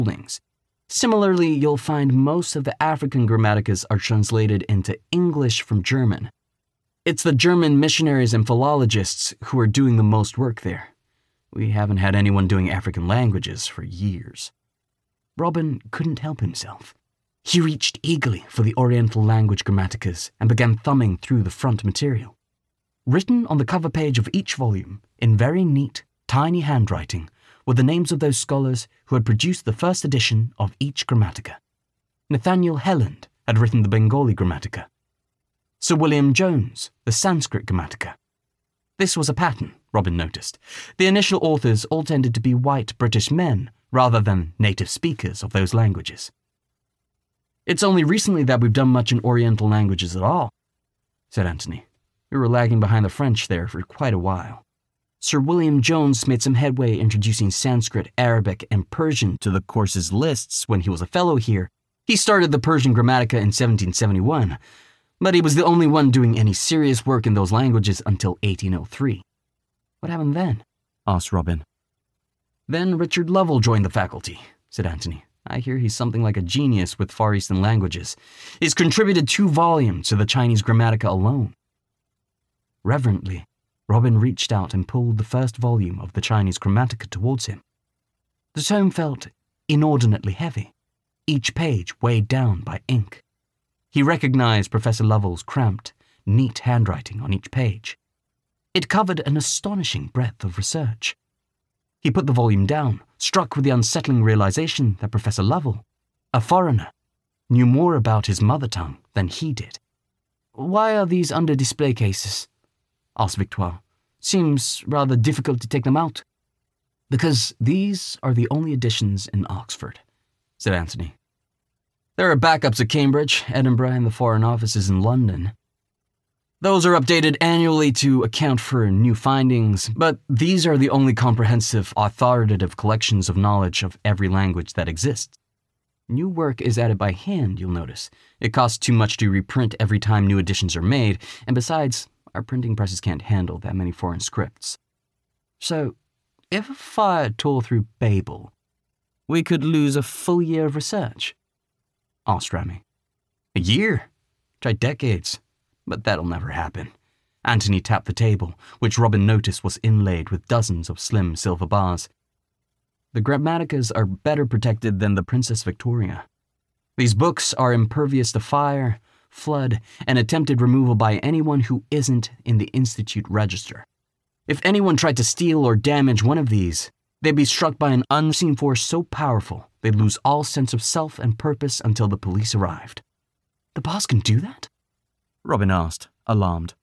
holdings. Similarly, you'll find most of the African grammaticas are translated into English from German. It's the German missionaries and philologists who are doing the most work there. We haven't had anyone doing African languages for years. Robin couldn't help himself. He reached eagerly for the Oriental language grammaticas and began thumbing through the front material. Written on the cover page of each volume, in very neat, tiny handwriting, were the names of those scholars who had produced the first edition of each grammatica. Nathaniel Helland had written the Bengali grammatica. Sir William Jones, the Sanskrit grammatica. This was a pattern, Robin noticed. The initial authors all tended to be white British men rather than native speakers of those languages. "It's only recently that we've done much in Oriental languages at all," said Anthony. "We were lagging behind the French there for quite a while. Sir William Jones made some headway introducing Sanskrit, Arabic, and Persian to the course's lists when he was a fellow here. He started the Persian Grammatica in 1771, but he was the only one doing any serious work in those languages until 1803. "What happened then?" asked Robin. "Then Richard Lovell joined the faculty," said Anthony. "I hear he's something like a genius with Far Eastern languages. He's contributed 2 volumes to the Chinese Grammatica alone." Reverently, Robin reached out and pulled the first volume of the Chinese Grammatica towards him. The tome felt inordinately heavy, each page weighed down by ink. He recognized Professor Lovell's cramped, neat handwriting on each page. It covered an astonishing breadth of research. He put the volume down, struck with the unsettling realization that Professor Lovell, a foreigner, knew more about his mother tongue than he did. "Why are these under display cases?" asked Victoire. "Seems rather difficult to take them out." "Because these are the only editions in Oxford," said Anthony. "There are backups at Cambridge, Edinburgh, and the Foreign Offices in London. Those are updated annually to account for new findings, but these are the only comprehensive, authoritative collections of knowledge of every language that exists. New work is added by hand, you'll notice. It costs too much to reprint every time new editions are made, and besides, our printing presses can't handle that many foreign scripts. So, if a fire tore through Babel, we could lose a full year of research," asked Rami. "A year? Try decades. But that'll never happen." Anthony tapped the table, which Robin noticed was inlaid with dozens of slim silver bars. "The Grammaticas are better protected than the Princess Victoria. These books are impervious to fire, flood, and attempted removal by anyone who isn't in the Institute register. If anyone tried to steal or damage one of these, they'd be struck by an unseen force so powerful they'd lose all sense of self and purpose until the police arrived." "The boss can do that?" Robin asked, alarmed.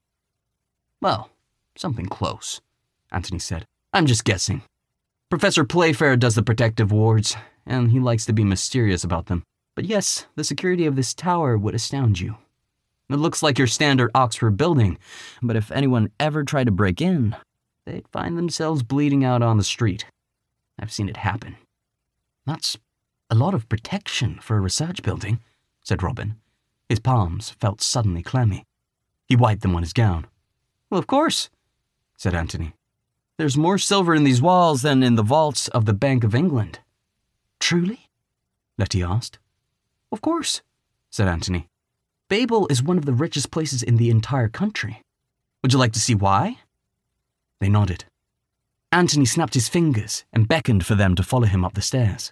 "Well, something close," Anthony said. "I'm just guessing. Professor Playfair does the protective wards, and he likes to be mysterious about them. But yes, the security of this tower would astound you. It looks like your standard Oxford building, but if anyone ever tried to break in, they'd find themselves bleeding out on the street. I've seen it happen." "That's a lot of protection for a research building," said Robin. His palms felt suddenly clammy. He wiped them on his gown. "Well, of course," said Anthony. "There's more silver in these walls than in the vaults of the Bank of England." "Truly?" Letty asked. "Of course," said Anthony. "Babel is one of the richest places in the entire country. Would you like to see why?" They nodded. Anthony snapped his fingers and beckoned for them to follow him up the stairs.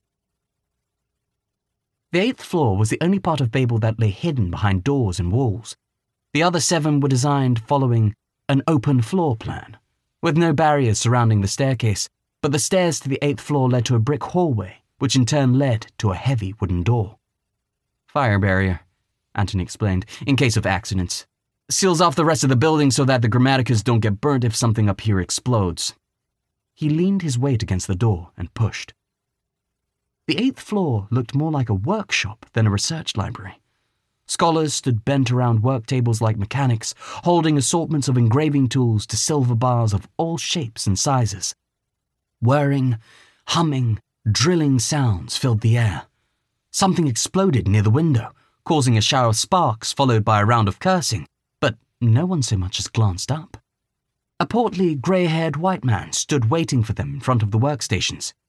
The 8th floor was the only part of Babel that lay hidden behind doors and walls. The other 7 were designed following an open floor plan, with no barriers surrounding the staircase, but the stairs to the 8th floor led to a brick hallway, which in turn led to a heavy wooden door. "Fire barrier," Anthony explained, "in case of accidents. Seals off the rest of the building so that the Grammaticas don't get burnt if something up here explodes." He leaned his weight against the door and pushed. The 8th floor looked more like a workshop than a research library. Scholars stood bent around work tables like mechanics, holding assortments of engraving tools to silver bars of all shapes and sizes. Whirring, humming, drilling sounds filled the air. Something exploded near the window, causing a shower of sparks followed by a round of cursing, but no one so much as glanced up. A portly, grey-haired white man stood waiting for them in front of the workstations.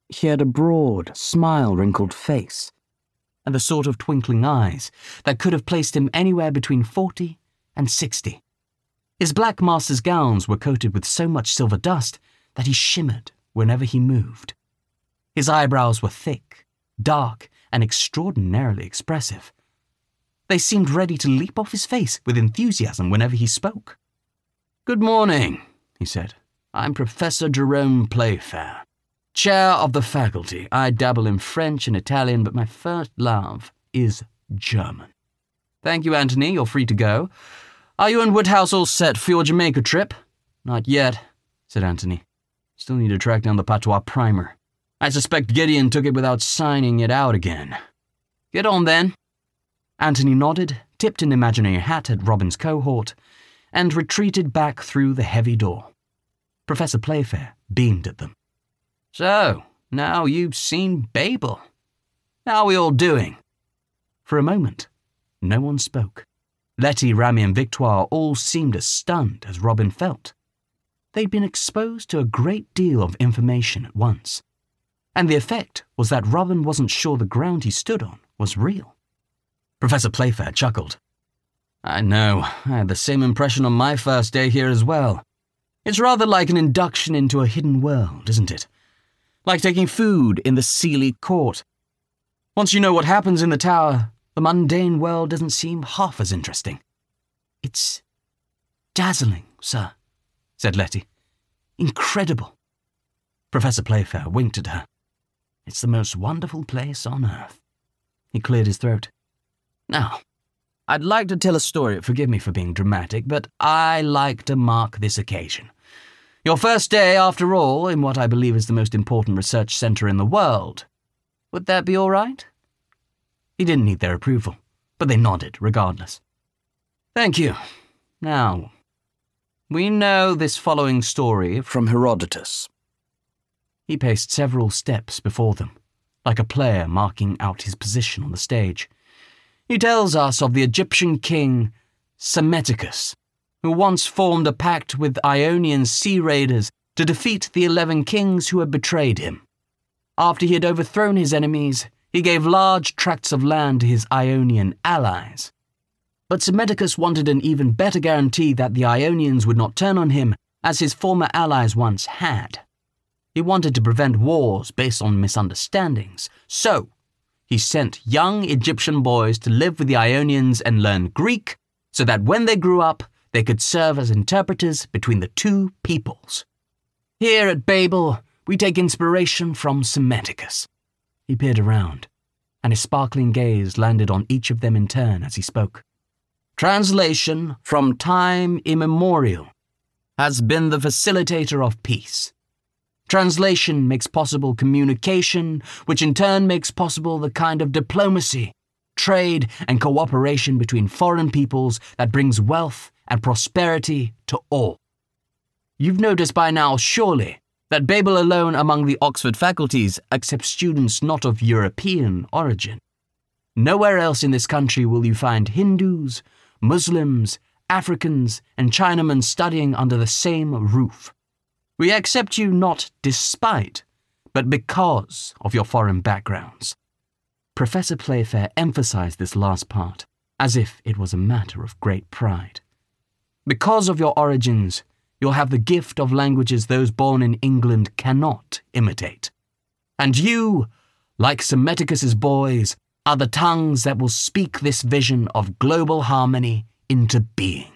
He had a broad, smile-wrinkled face, and the sort of twinkling eyes that could have placed him anywhere between 40 and 60. His black master's gowns were coated with so much silver dust that he shimmered whenever he moved. His eyebrows were thick, dark, and extraordinarily expressive. They seemed ready to leap off his face with enthusiasm whenever he spoke. "Good morning," he said. "I'm Professor Jerome Playfair, chair of the faculty. I dabble in French and Italian, but my first love is German." "Thank you, Anthony. You're free to go. Are you and Woodhouse all set for your Jamaica trip?" "Not yet," said Anthony. "Still need to track down the patois primer. I suspect Gideon took it without signing it out again." "Get on, then." Anthony nodded, tipped an imaginary hat at Robin's cohort, and retreated back through the heavy door. Professor Playfair beamed at them. "So, now you've seen Babel. How are we all doing?" For a moment, no one spoke. Letty, Rami, and Victoire all seemed as stunned as Robin felt. They'd been exposed to a great deal of information at once, and the effect was that Robin wasn't sure the ground he stood on was real. Professor Playfair chuckled. "I know, I had the same impression on my first day here as well. It's rather like an induction into a hidden world, isn't it? Like taking food in the Sealy Court. Once you know what happens in the tower, the mundane world doesn't seem half as interesting." "It's dazzling, sir," said Letty. "Incredible." Professor Playfair winked at her. "It's the most wonderful place on earth." He cleared his throat. "Now, I'd like to tell a story, forgive me for being dramatic, but I like to mark this occasion. Your first day, after all, in what I believe is the most important research centre in the world. Would that be all right?" He didn't need their approval, but they nodded regardless. "Thank you. Now, we know this following story from Herodotus." He paced several steps before them, like a player marking out his position on the stage. "He tells us of the Egyptian king Psammetichus, who once formed a pact with Ionian sea raiders to defeat the 11 kings who had betrayed him. After he had overthrown his enemies, he gave large tracts of land to his Ionian allies. But Psammetichus wanted an even better guarantee that the Ionians would not turn on him, as his former allies once had. He wanted to prevent wars based on misunderstandings, so he sent young Egyptian boys to live with the Ionians and learn Greek, so that when they grew up, they could serve as interpreters between the two peoples. Here at Babel, we take inspiration from Psammetichus." He peered around, and his sparkling gaze landed on each of them in turn as he spoke. "Translation, from time immemorial, has been the facilitator of peace. Translation makes possible communication, which in turn makes possible the kind of diplomacy, trade, and cooperation between foreign peoples that brings wealth and prosperity to all. You've noticed by now, surely, that Babel alone among the Oxford faculties accepts students not of European origin. Nowhere else in this country will you find Hindus, Muslims, Africans, and Chinamen studying under the same roof. We accept you not despite, but because of your foreign backgrounds." Professor Playfair emphasized this last part, as if it was a matter of great pride. "Because of your origins, you'll have the gift of languages those born in England cannot imitate. And you, like Psammetichus's boys, are the tongues that will speak this vision of global harmony into being."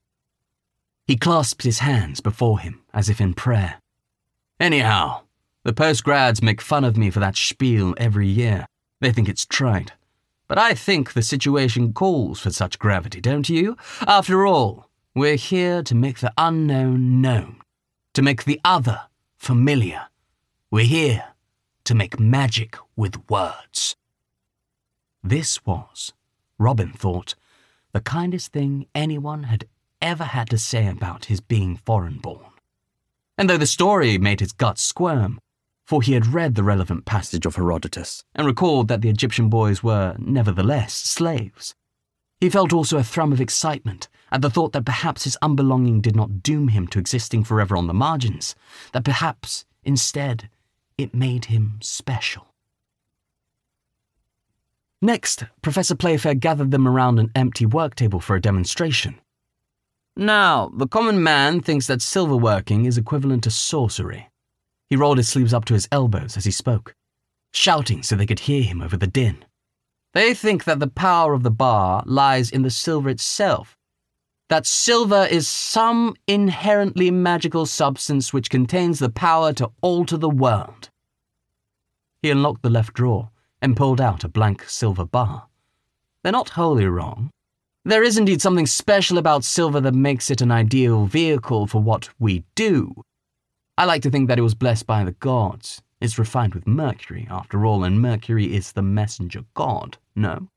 He clasped his hands before him as if in prayer. "Anyhow, the postgrads make fun of me for that spiel every year. They think it's trite. But I think the situation calls for such gravity, don't you? After all, we're here to make the unknown known, to make the other familiar. We're here to make magic with words." This was, Robin thought, the kindest thing anyone had ever had to say about his being foreign-born. And though the story made his guts squirm, for he had read the relevant passage of Herodotus and recalled that the Egyptian boys were, nevertheless, slaves, he felt also a thrum of excitement at the thought that perhaps his unbelonging did not doom him to existing forever on the margins, that perhaps, instead, it made him special. Next, Professor Playfair gathered them around an empty work table for a demonstration. Now, the common man thinks that silver working is equivalent to sorcery. He rolled his sleeves up to his elbows as he spoke, shouting so they could hear him over the din. They think that the power of the bar lies in the silver itself, that silver is some inherently magical substance which contains the power to alter the world. He unlocked the left drawer and pulled out a blank silver bar. They're not wholly wrong. There is indeed something special about silver that makes it an ideal vehicle for what we do. I like to think that it was blessed by the gods. It's refined with mercury, after all, and Mercury is the messenger god, no?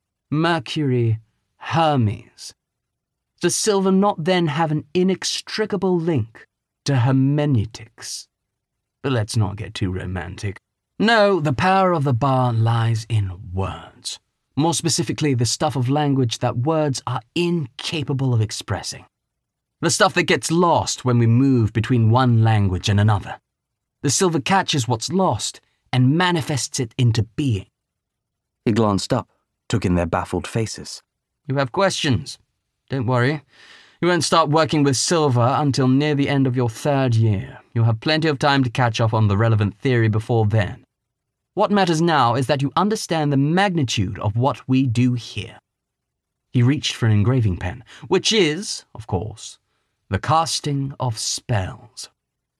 Mercury, Hermes. Does silver not then have an inextricable link to hermeneutics? But let's not get too romantic. No, the power of the bar lies in words. More specifically, the stuff of language that words are incapable of expressing. The stuff that gets lost when we move between one language and another. The silver catches what's lost and manifests it into being. He glanced up, took in their baffled faces. You have questions? Don't worry. You won't start working with silver until near the end of your 3rd year. You'll have plenty of time to catch up on the relevant theory before then. What matters now is that you understand the magnitude of what we do here. He reached for an engraving pen, which is, of course, the casting of spells.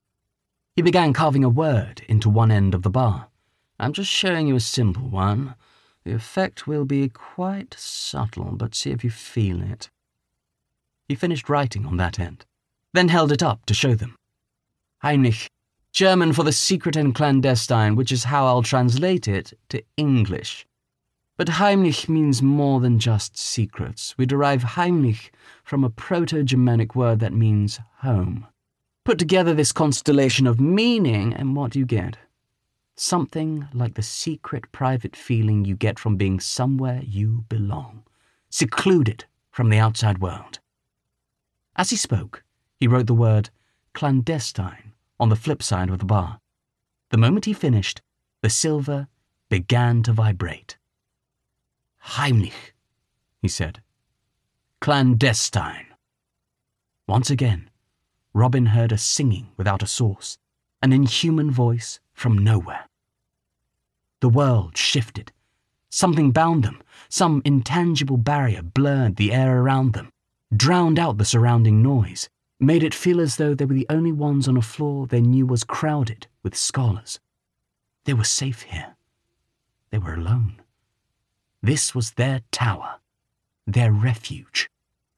He began carving a word into one end of the bar. I'm just showing you a simple one. The effect will be quite subtle, but see if you feel it. He finished writing on that end, then held it up to show them. Heimlich, German for the secret and clandestine, which is how I'll translate it to English. But Heimlich means more than just secrets. We derive Heimlich from a Proto-Germanic word that means home. Put together this constellation of meaning, and what do you get? Something like the secret, private feeling you get from being somewhere you belong, secluded from the outside world. As he spoke, he wrote the word clandestine on the flip side of the bar. The moment he finished, the silver began to vibrate. Heimlich, he said. Clandestine. Once again, Robin heard a singing without a source, an inhuman voice from nowhere. The world shifted. Something bound them. Some intangible barrier blurred the air around them, drowned out the surrounding noise, made it feel as though they were the only ones on a floor they knew was crowded with scholars. They were safe here. They were alone. This was their tower, their refuge.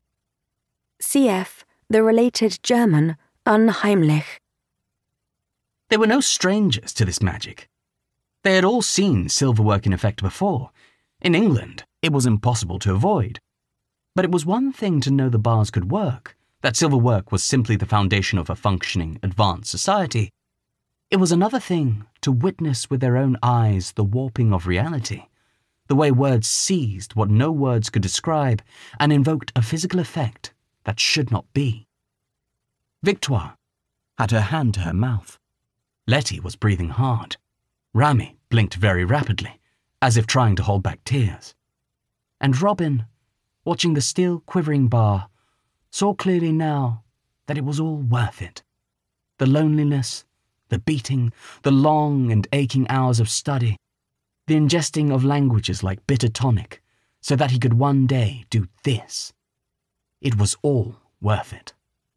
Cf. the related German unheimlich. They were no strangers to this magic. They had all seen silverwork in effect before. In England, it was impossible to avoid. But it was one thing to know the bars could work, that silverwork was simply the foundation of a functioning, advanced society. It was another thing to witness with their own eyes the warping of reality, the way words seized what no words could describe and invoked a physical effect that should not be. Victoire had her hand to her mouth. Letty was breathing hard. Rami blinked very rapidly, as if trying to hold back tears. And Robin, watching the still quivering bar, saw clearly now that it was all worth it. The loneliness, the beating, the long and aching hours of study, the ingesting of languages like bitter tonic, so that he could one day do this. It was all worth it.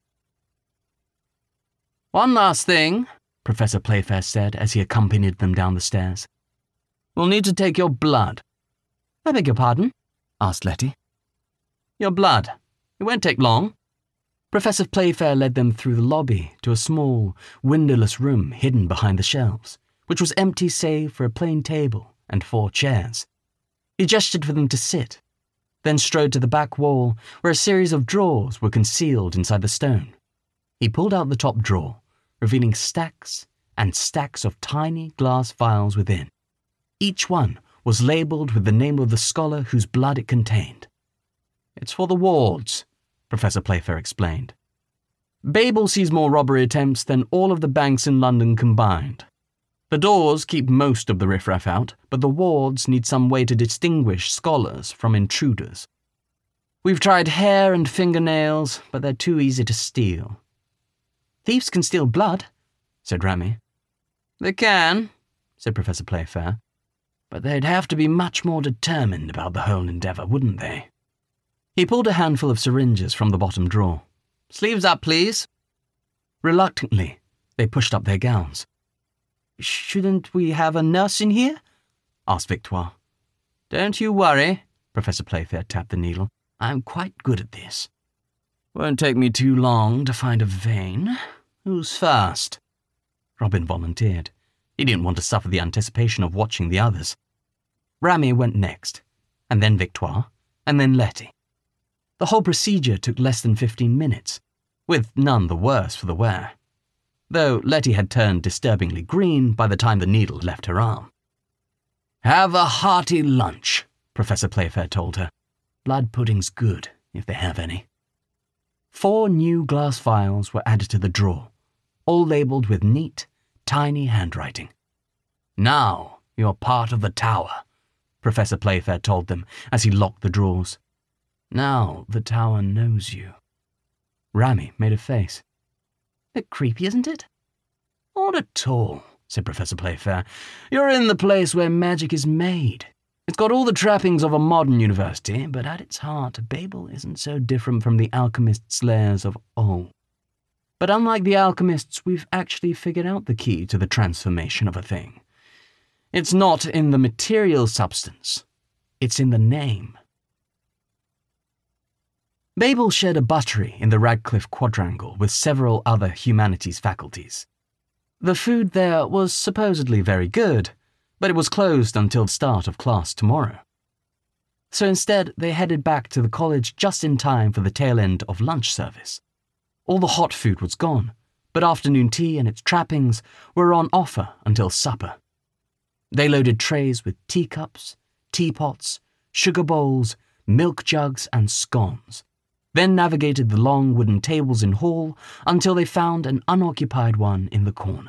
One last thing, Professor Playfair said as he accompanied them down the stairs. We'll need to take your blood. I beg your pardon? Asked Letty. Your blood. It won't take long. Professor Playfair led them through the lobby to a small, windowless room hidden behind the shelves, which was empty save for a plain table and 4 chairs. He gestured for them to sit, then strode to the back wall where a series of drawers were concealed inside the stone. He pulled out the top drawer, revealing stacks and stacks of tiny glass vials within. Each one was labelled with the name of the scholar whose blood it contained. It's for the wards, Professor Playfair explained. Babel sees more robbery attempts than all of the banks in London combined. The doors keep most of the riffraff out, but the wards need some way to distinguish scholars from intruders. We've tried hair and fingernails, but they're too easy to steal. Thieves can steal blood, said Rami. They can, said Professor Playfair, but they'd have to be much more determined about the whole endeavour, wouldn't they? He pulled a handful of syringes from the bottom drawer. Sleeves up, please. Reluctantly, they pushed up their gowns. Shouldn't we have a nurse in here? Asked Victoire. Don't you worry, Professor Playfair tapped the needle. I'm quite good at this. Won't take me too long to find a vein. Who's first? Robin volunteered. He didn't want to suffer the anticipation of watching the others. Rami went next, and then Victoire, and then Letty. The whole procedure took less than 15 minutes, with none the worse for the wear, though Letty had turned disturbingly green by the time the needle left her arm. Have a hearty lunch, Professor Playfair told her. Blood pudding's good, if they have any. 4 new glass vials were added to the drawer, all labelled with neat, tiny handwriting. Now you're part of the tower, Professor Playfair told them as he locked the drawers. Now the tower knows you. Rami made a face. Bit creepy, isn't it? Not at all, said Professor Playfair. You're in the place where magic is made. It's got all the trappings of a modern university, but at its heart, Babel isn't so different from the alchemists' lairs of old. But unlike the alchemists, we've actually figured out the key to the transformation of a thing. It's not in the material substance. It's in the name. Babel shared a buttery in the Radcliffe Quadrangle with several other humanities faculties. The food there was supposedly very good, but it was closed until the start of class tomorrow. So instead, they headed back to the college just in time for the tail end of lunch service. All the hot food was gone, but afternoon tea and its trappings were on offer until supper. They loaded trays with teacups, teapots, sugar bowls, milk jugs, and scones, then navigated the long wooden tables in hall until they found an unoccupied one in the corner.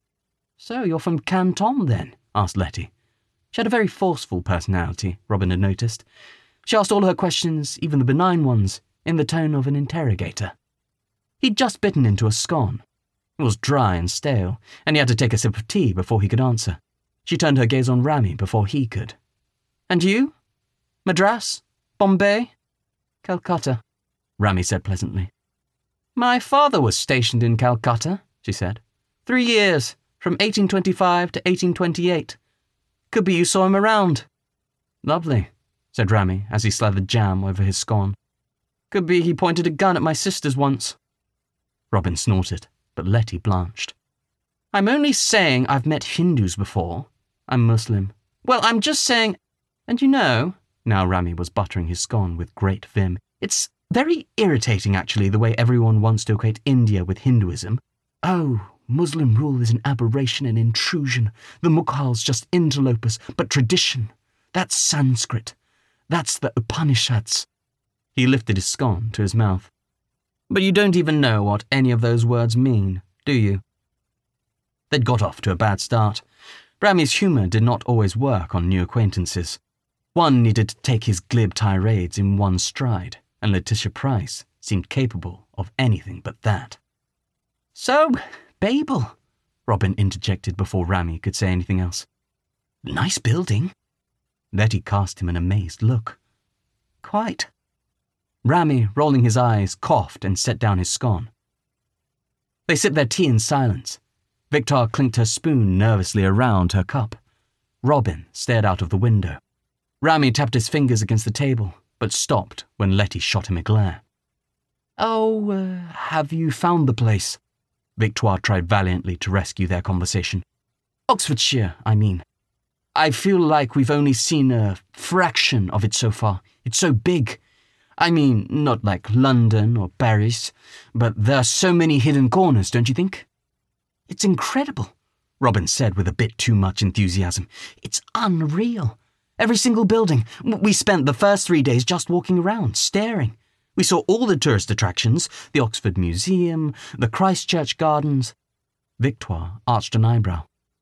So you're from Canton, then? Asked Letty. She had a very forceful personality, Robin had noticed. She asked all her questions, even the benign ones, in the tone of an interrogator. He'd just bitten into a scone. It was dry and stale, and he had to take a sip of tea before he could answer. She turned her gaze on Rami before he could. And you? Madras? Bombay? Calcutta, Rami said pleasantly. My father was stationed in Calcutta, she said. 3 years, from 1825 to 1828. Could be you saw him around. Lovely, said Rami as he slathered jam over his scone. Could be he pointed a gun at my sisters once. Robin snorted, but Letty blanched. I'm only saying I've met Hindus before. I'm Muslim. Well, I'm just saying... And you know, now Rami was buttering his scone with great vim, it's very irritating, actually, the way everyone wants to equate India with Hinduism. Oh, Muslim rule is an aberration and intrusion. The Mughals just interlopers, but tradition. That's Sanskrit. That's the Upanishads. He lifted his scone to his mouth. But you don't even know what any of those words mean, do you? They'd got off to a bad start. Rami's humour did not always work on new acquaintances. One needed to take his glib tirades in one stride, and Letitia Price seemed capable of anything but that. So, Babel, Robin interjected before Rami could say anything else. Nice building. Letty cast him an amazed look. Quite. Rami, rolling his eyes, coughed and set down his scone. They sipped their tea in silence. Victoire clinked her spoon nervously around her cup. Robin stared out of the window. Rami tapped his fingers against the table, but stopped when Letty shot him a glare. Oh, have you found the place? Victoire tried valiantly to rescue their conversation. Oxfordshire, I mean. I feel like we've only seen a fraction of it so far. It's so big. I mean, not like London or Paris, but there are so many hidden corners, don't you think? It's incredible, Robin said with a bit too much enthusiasm. It's unreal. Every single building. We spent the first 3 days just walking around, staring. We saw all the tourist attractions, the Oxford Museum, the Christchurch Gardens. Victoire arched an eyebrow.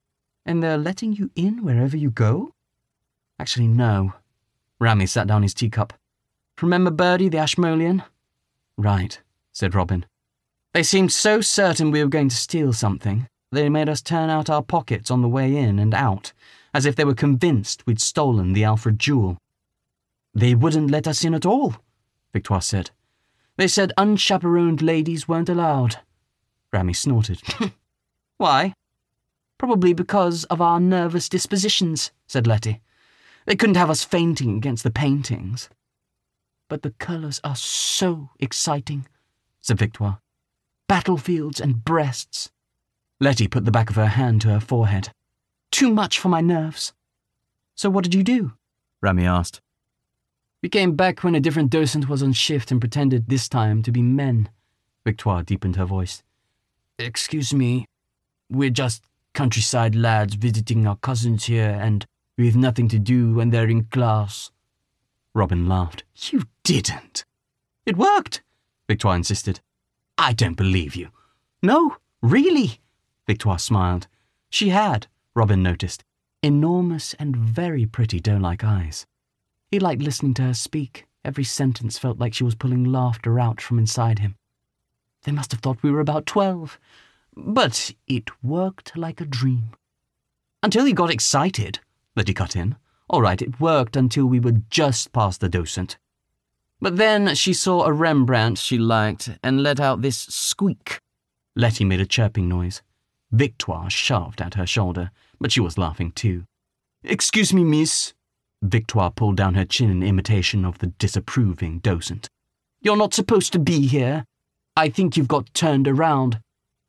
And they're letting you in wherever you go? Actually, no. Rami sat down his teacup. Remember Birdie the Ashmolean? Right, said Robin. They seemed so certain we were going to steal something, they made us turn out our pockets on the way in and out, as if they were convinced we'd stolen the Alfred jewel. They wouldn't let us in at all, Victoire said. They said unchaperoned ladies weren't allowed. Rami snorted. Why? Probably because of our nervous dispositions, said Letty. They couldn't have us fainting against the paintings. But the colours are so exciting, said Victoire. Battlefields and breasts. Letty put the back of her hand to her forehead. Too much for my nerves. So what did you do? Rami asked. We came back when a different docent was on shift and pretended this time to be men. Victoire deepened her voice. Excuse me, we're just countryside lads visiting our cousins here and we've nothing to do when they're in class. Robin laughed. You didn't. It worked, Victoire insisted. I don't believe you. No, really, Victoire smiled. She had, Robin noticed, enormous and very pretty doe-like eyes. He liked listening to her speak. Every sentence felt like she was pulling laughter out from inside him. They must have thought we were about 12. But it worked like a dream. Until you got excited, Letty cut in. All right, it worked until we were just past the docent. But then she saw a Rembrandt she liked and let out this squeak. Letty made a chirping noise. Victoire shoved at her shoulder, but she was laughing too. Excuse me, miss. Victoire pulled down her chin in imitation of the disapproving docent. You're not supposed to be here. I think you've got turned around.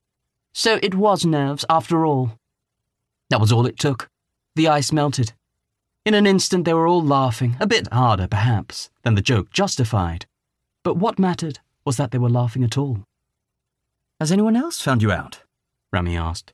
So it was nerves after all. That was all it took. The ice melted. In an instant they were all laughing, a bit harder perhaps than the joke justified. But what mattered was that they were laughing at all. Has anyone else found you out? Rami asked.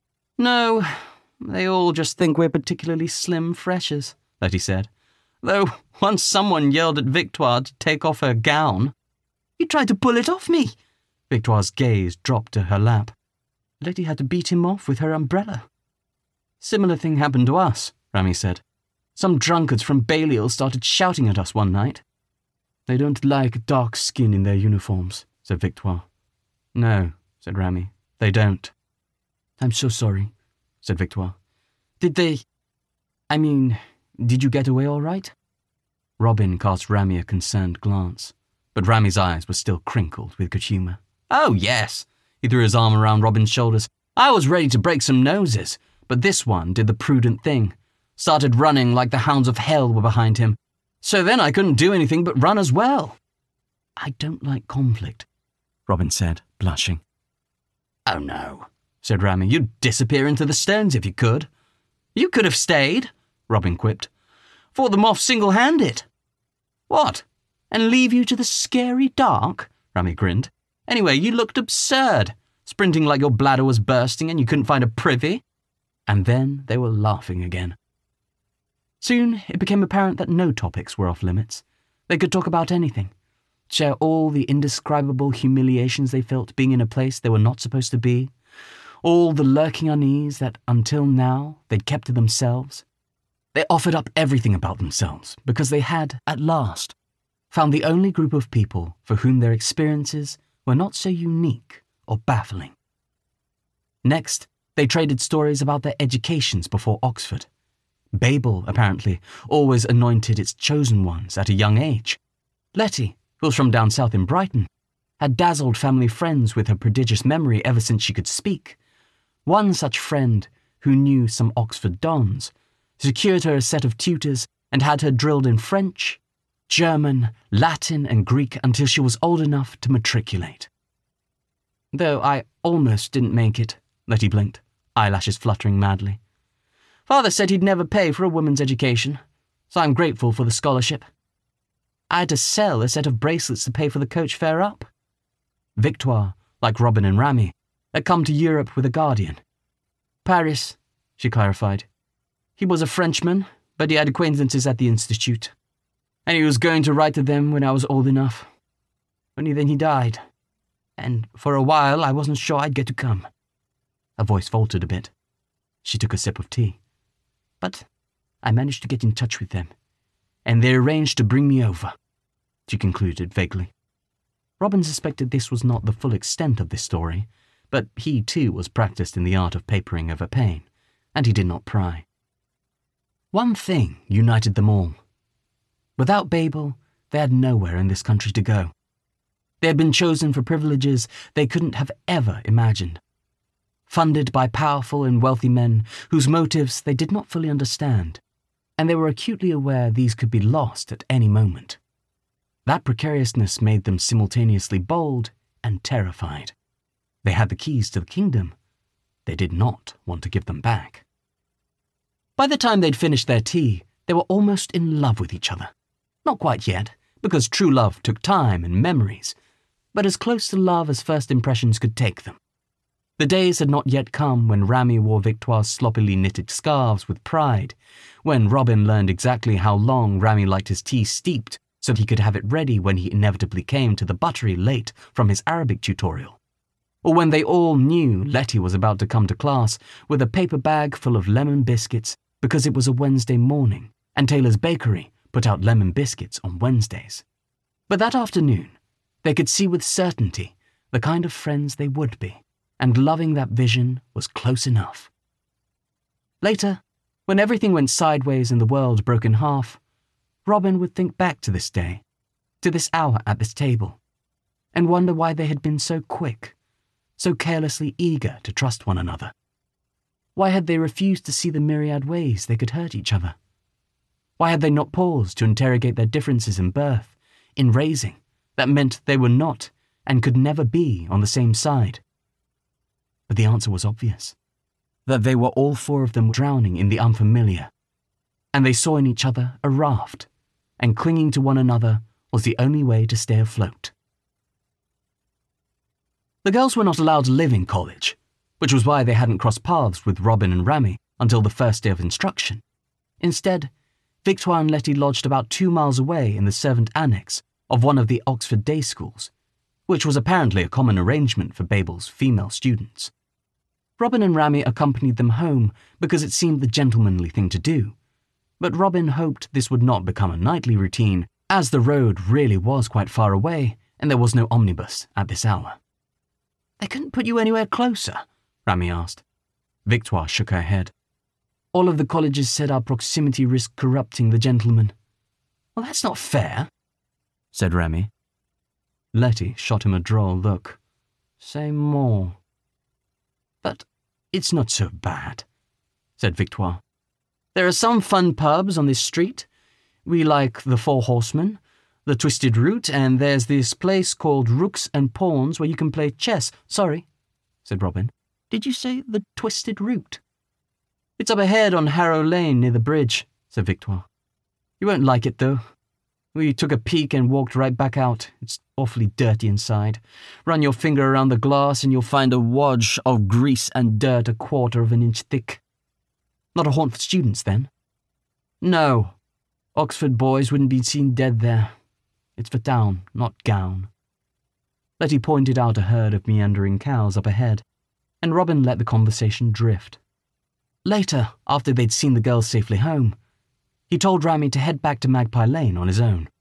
No, they all just think we're particularly slim freshers, Letty said. Though once someone yelled at Victoire to take off her gown. He tried to pull it off me. Victoire's gaze dropped to her lap. Letty had to beat him off with her umbrella. Similar thing happened to us, Rami said. Some drunkards from Balliol started shouting at us one night. They don't like dark skin in their uniforms, said Victoire. No, said Rami, they don't. I'm so sorry, said Victoire. Did you get away all right? Robin cast Rami a concerned glance, but Rami's eyes were still crinkled with good humour. Oh, yes, he threw his arm around Robin's shoulders. I was ready to break some noses, but this one did the prudent thing. Started running like the hounds of hell were behind him. So then I couldn't do anything but run as well. I don't like conflict, Robin said, blushing. Oh no, said Rami. You'd disappear into the stones if you could. You could have stayed, Robin quipped. Fought them off single-handed. What? And leave you to the scary dark? Rami grinned. Anyway, you looked absurd, sprinting like your bladder was bursting and you couldn't find a privy. And then they were laughing again. Soon it became apparent that no topics were off limits. They could talk about anything, share all the indescribable humiliations they felt being in a place they were not supposed to be, all the lurking unease that until now they'd kept to themselves. They offered up everything about themselves because they had, at last, found the only group of people for whom their experiences were not so unique or baffling. Next, they traded stories about their educations before Oxford. Babel, apparently, always anointed its chosen ones at a young age. Letty, who was from down south in Brighton, had dazzled family friends with her prodigious memory ever since she could speak. One such friend, who knew some Oxford dons, secured her a set of tutors and had her drilled in French, German, Latin, and Greek until she was old enough to matriculate. Though I almost didn't make it, Letty blinked, eyelashes fluttering madly. Father said he'd never pay for a woman's education, so I'm grateful for the scholarship. I had to sell a set of bracelets to pay for the coach fare up. Victoire, like Robin and Rami, had come to Europe with a guardian. Paris, she clarified. He was a Frenchman, but he had acquaintances at the Institute. And he was going to write to them when I was old enough. Only then he died. And for a while I wasn't sure I'd get to come. Her voice faltered a bit. She took a sip of tea. "But I managed to get in touch with them, and they arranged to bring me over," she concluded vaguely. Robin suspected this was not the full extent of this story, but he too was practiced in the art of papering over pain, and he did not pry. One thing united them all. Without Babel, they had nowhere in this country to go. They had been chosen for privileges they couldn't have ever imagined. Funded by powerful and wealthy men whose motives they did not fully understand, and they were acutely aware these could be lost at any moment. That precariousness made them simultaneously bold and terrified. They had the keys to the kingdom. They did not want to give them back. By the time they'd finished their tea, they were almost in love with each other. Not quite yet, because true love took time and memories, but as close to love as first impressions could take them. The days had not yet come when Rami wore Victoire's sloppily knitted scarves with pride, when Robin learned exactly how long Rami liked his tea steeped so he could have it ready when he inevitably came to the buttery late from his Arabic tutorial, or when they all knew Letty was about to come to class with a paper bag full of lemon biscuits because it was a Wednesday morning and Taylor's Bakery put out lemon biscuits on Wednesdays. But that afternoon, they could see with certainty the kind of friends they would be, and loving that vision was close enough. Later, when everything went sideways and the world broke in half, Robin would think back to this day, to this hour at this table, and wonder why they had been so quick, so carelessly eager to trust one another. Why had they refused to see the myriad ways they could hurt each other? Why had they not paused to interrogate their differences in birth, in raising, that meant they were not and could never be on the same side? But the answer was obvious, that they were all four of them drowning in the unfamiliar, and they saw in each other a raft, and clinging to one another was the only way to stay afloat. The girls were not allowed to live in college, which was why they hadn't crossed paths with Robin and Rami until the first day of instruction. Instead, Victoire and Letty lodged about 2 miles away in the servant annex of one of the Oxford day schools, which was apparently a common arrangement for Babel's female students. Robin and Rami accompanied them home because it seemed the gentlemanly thing to do, but Robin hoped this would not become a nightly routine, as the road really was quite far away and there was no omnibus at this hour. "They couldn't put you anywhere closer?" Rami asked. Victoire shook her head. "All of the colleges said our proximity risked corrupting the gentleman." "Well, that's not fair," said Rami. Letty shot him a droll look. "Say more." "But it's not so bad," said Victoire. "There are some fun pubs on this street. We like the Four Horsemen, the Twisted Root, and there's this place called Rooks and Pawns where you can play chess." "Sorry," said Robin. "Did you say the Twisted Root?" "It's up ahead on Harrow Lane near the bridge," said Victoire. "You won't like it, though. We took a peek and walked right back out. It's awfully dirty inside. Run your finger around the glass and you'll find a wodge of grease and dirt 1/4 of an inch thick." "Not a haunt for students, then?" "No. Oxford boys wouldn't be seen dead there. It's for town, not gown." Letty pointed out a herd of meandering cows up ahead, and Robin let the conversation drift. Later, after they'd seen the girls safely home, he told Rami to head back to Magpie Lane on his own.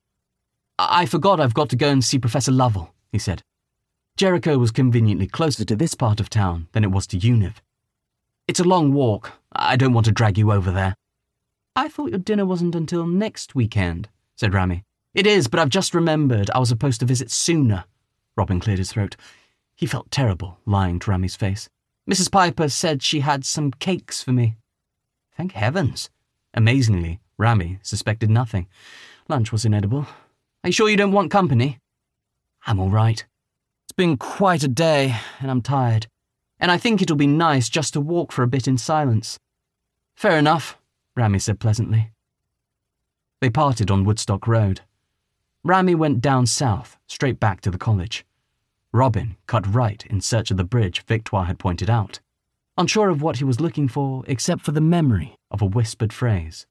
I forgot I've got to go and see Professor Lovell," he said. "Jericho was conveniently closer to this part of town than it was to Univ. It's a long walk. I don't want to drag you over there." "I thought your dinner wasn't until next weekend," said Rami. "It is, but I've just remembered I was supposed to visit sooner." Robin cleared his throat. He felt terrible lying to Rami's face. "Mrs. Piper said she had some cakes for me." Thank heavens. Amazingly, Rami suspected nothing. Lunch was inedible. "Are you sure you don't want company?" "I'm all right. It's been quite a day, and I'm tired. And I think it'll be nice just to walk for a bit in silence." "Fair enough," Rami said pleasantly. They parted on Woodstock Road. Rami went down south, straight back to the college. Robin cut right in search of the bridge Victoire had pointed out, unsure of what he was looking for except for the memory of a whispered phrase.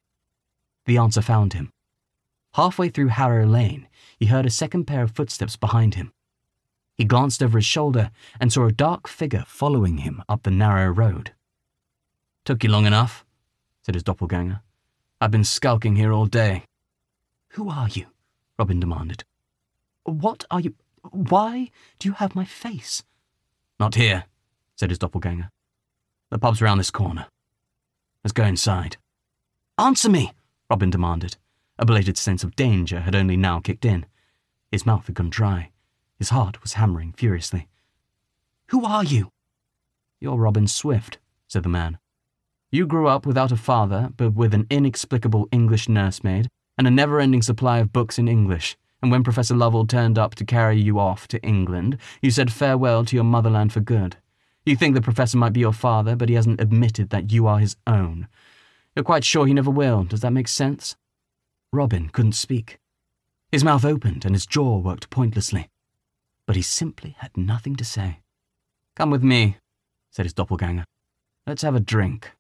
The answer found him. Halfway through Harrow Lane, he heard a second pair of footsteps behind him. He glanced over his shoulder and saw a dark figure following him up the narrow road. Took you long enough, said his doppelganger. I've been skulking here all day. Who are you? Robin demanded. What are you? Why do you have my face? Not here, said his doppelganger. The pub's round this corner. Let's go inside. Answer me, Robin demanded. A belated sense of danger had only now kicked in. His mouth had gone dry. His heart was hammering furiously. Who are you? You're Robin Swift, said the man. You grew up without a father, but with an inexplicable English nursemaid and a never-ending supply of books in English, and when Professor Lovell turned up to carry you off to England, you said farewell to your motherland for good. You think the professor might be your father, but he hasn't admitted that you are his own. You're quite sure he never will. Does that make sense? Robin couldn't speak. His mouth opened and his jaw worked pointlessly. But he simply had nothing to say. Come with me, said his doppelganger. Let's have a drink.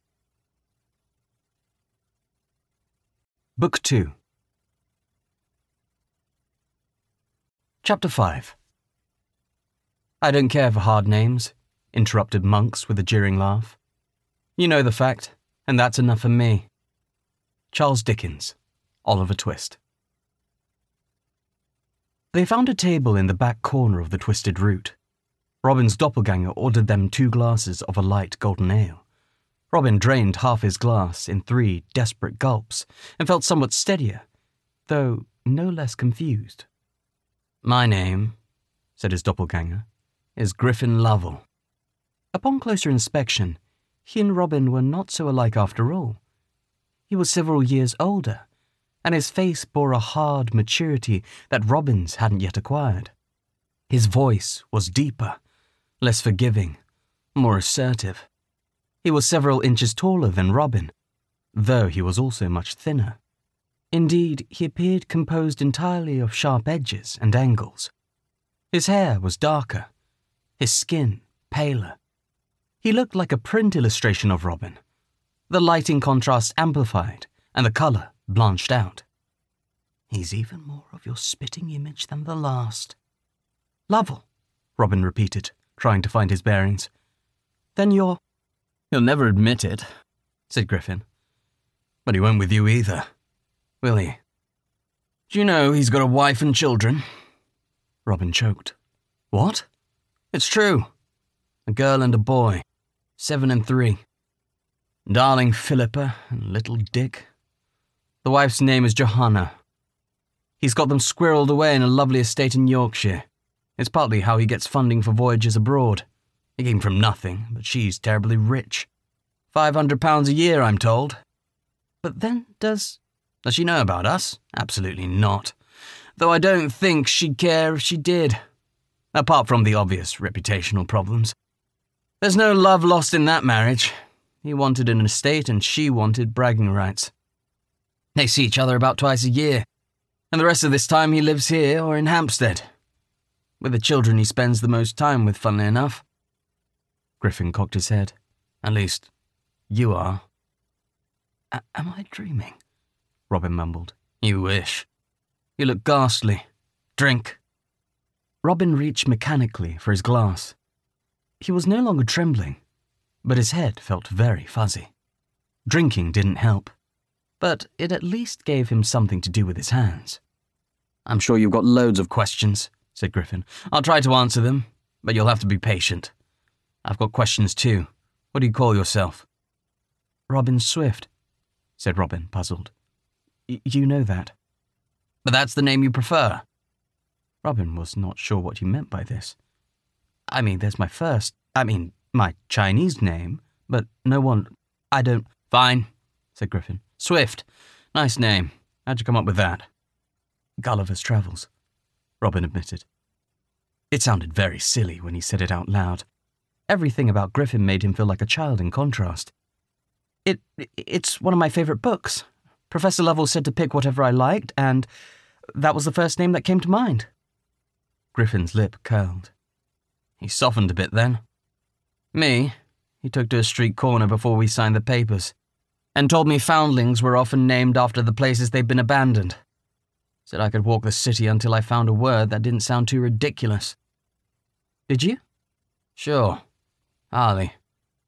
Book 2. Chapter 5. I don't care for hard names, interrupted Monks with a jeering laugh. You know the fact, and that's enough for me. Charles Dickens, Oliver Twist. They found a table in the back corner of the Twisted Root. Robin's doppelganger ordered them 2 glasses of a light golden ale. Robin drained half his glass in 3 desperate gulps and felt somewhat steadier, though no less confused. My name, said his doppelganger, is Griffin Lovell. Upon closer inspection, he and Robin were not so alike after all. He was several years older, and his face bore a hard maturity that Robin's hadn't yet acquired. His voice was deeper, less forgiving, more assertive. He was several inches taller than Robin, though he was also much thinner. Indeed, he appeared composed entirely of sharp edges and angles. His hair was darker, his skin paler. He looked like a print illustration of Robin, the lighting contrast amplified and the colour blanched out. He's even more of your spitting image than the last. Lovell, Robin repeated, trying to find his bearings. Then you're... He'll never admit it, said Griffin. But he won't with you either, will he? Do you know he's got a wife and children? Robin choked. What? It's true. A girl and a boy, 7 and 3. Darling Philippa and little Dick. The wife's name is Johanna. He's got them squirreled away in a lovely estate in Yorkshire. It's partly how he gets funding for voyages abroad. He came from nothing, but she's terribly rich. £500 a year, I'm told. But then does she know about us? Absolutely not. Though I don't think she'd care if she did. Apart from the obvious reputational problems. There's no love lost in that marriage. He wanted an estate and she wanted bragging rights. They see each other about twice a year, and the rest of this time he lives here or in Hampstead. With the children he spends the most time with, funnily enough. Griffin cocked his head. At least, you are. Am I dreaming? Robin mumbled. You wish. You look ghastly. Drink. Robin reached mechanically for his glass. He was no longer trembling, but his head felt very fuzzy. Drinking didn't help, but it at least gave him something to do with his hands. I'm sure you've got loads of questions, said Griffin. I'll try to answer them, but you'll have to be patient. I've got questions too. What do you call yourself? Robin Swift, said Robin, puzzled. You know that. But that's the name you prefer. Robin was not sure what he meant by this. I mean, there's my Chinese name, but no one... I don't... Fine, said Griffin. Swift. Nice name. How'd you come up with that? Gulliver's Travels, Robin admitted. It sounded very silly when he said it out loud. Everything about Griffin made him feel like a child in contrast. It's one of my favourite books. Professor Lovell said to pick whatever I liked, and that was the first name that came to mind. Griffin's lip curled. He softened a bit then. Me, he took to a street corner before we signed the papers, and told me foundlings were often named after the places they'd been abandoned. Said I could walk the city until I found a word that didn't sound too ridiculous. Did you? Sure. Harley.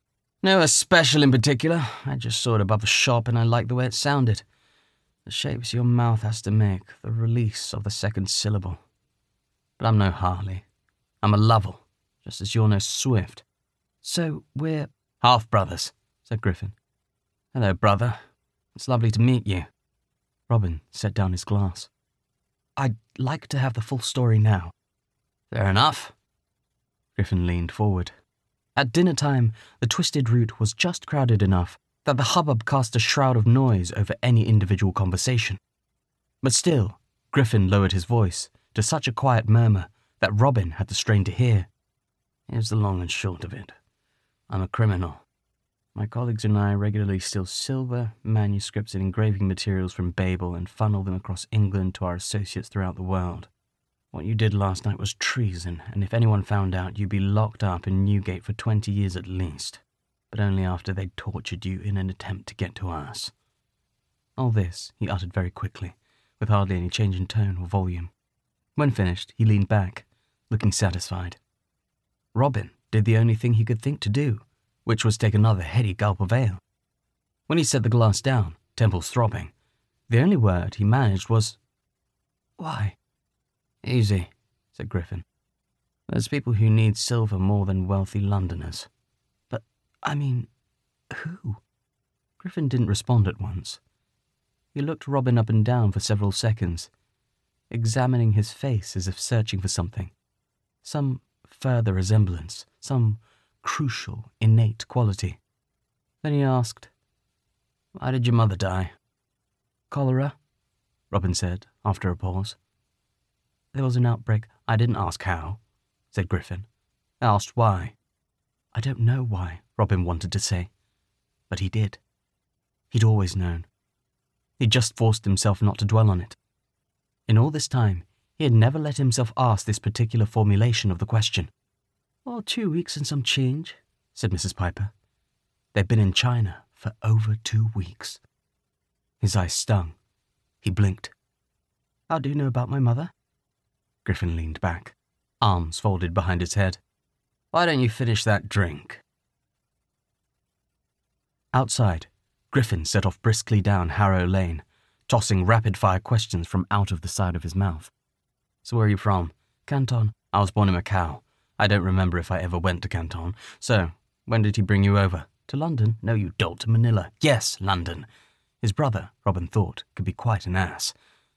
No special in particular. I just saw it above a shop and I liked the way it sounded. The shapes your mouth has to make, the release of the second syllable. But I'm no Harley. I'm a Lovell, just as you're no Swift. So we're half-brothers, said Griffin. Hello, brother. It's lovely to meet you. Robin set down his glass. I'd like to have the full story now. Fair enough. Griffin leaned forward. At dinner time, the twisted route was just crowded enough that the hubbub cast a shroud of noise over any individual conversation. But still, Griffin lowered his voice to such a quiet murmur that Robin had to strain to hear. Here's the long and short of it. I'm a criminal. My colleagues and I regularly steal silver, manuscripts, and engraving materials from Babel and funnel them across England to our associates throughout the world. What you did last night was treason, and if anyone found out, you'd be locked up in Newgate for 20 years at least, but only after they'd tortured you in an attempt to get to us. All this he uttered very quickly, with hardly any change in tone or volume. When finished, he leaned back, looking satisfied. Robin did the only thing he could think to do, which was take another heady gulp of ale. When he set the glass down, temples throbbing, the only word he managed was, "Why?" Easy, said Griffin. There's people who need silver more than wealthy Londoners. But, I mean, who? Griffin didn't respond at once. He looked Robin up and down for several seconds, examining his face as if searching for something. Some further resemblance, some crucial, innate quality. Then he asked, Why did your mother die? Cholera, Robin said, after a pause. There was an outbreak. I didn't ask how, said Griffin. I asked why. I don't know why, Robin wanted to say. But he did. He'd always known. He'd just forced himself not to dwell on it. In all this time, he had never let himself ask this particular formulation of the question. 2 weeks and some change, said Mrs. Piper. They'd been in China for over 2 weeks. His eyes stung. He blinked. How do you know about my mother? Griffin leaned back, arms folded behind his head. Why don't you finish that drink? Outside, Griffin set off briskly down Harrow Lane, tossing rapid-fire questions from out of the side of his mouth. So where are you from? Canton. I was born in Macau. I don't remember if I ever went to Canton. So, when did he bring you over? To London? No, you dolt, to Manila. Yes, London. His brother, Robin thought, could be quite an ass.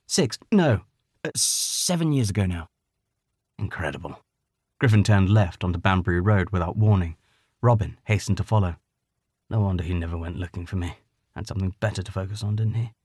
7 years ago now. Incredible. Griffin turned left onto Banbury Road without warning. Robin hastened to follow. No wonder he never went looking for me. Had something better to focus on, didn't he?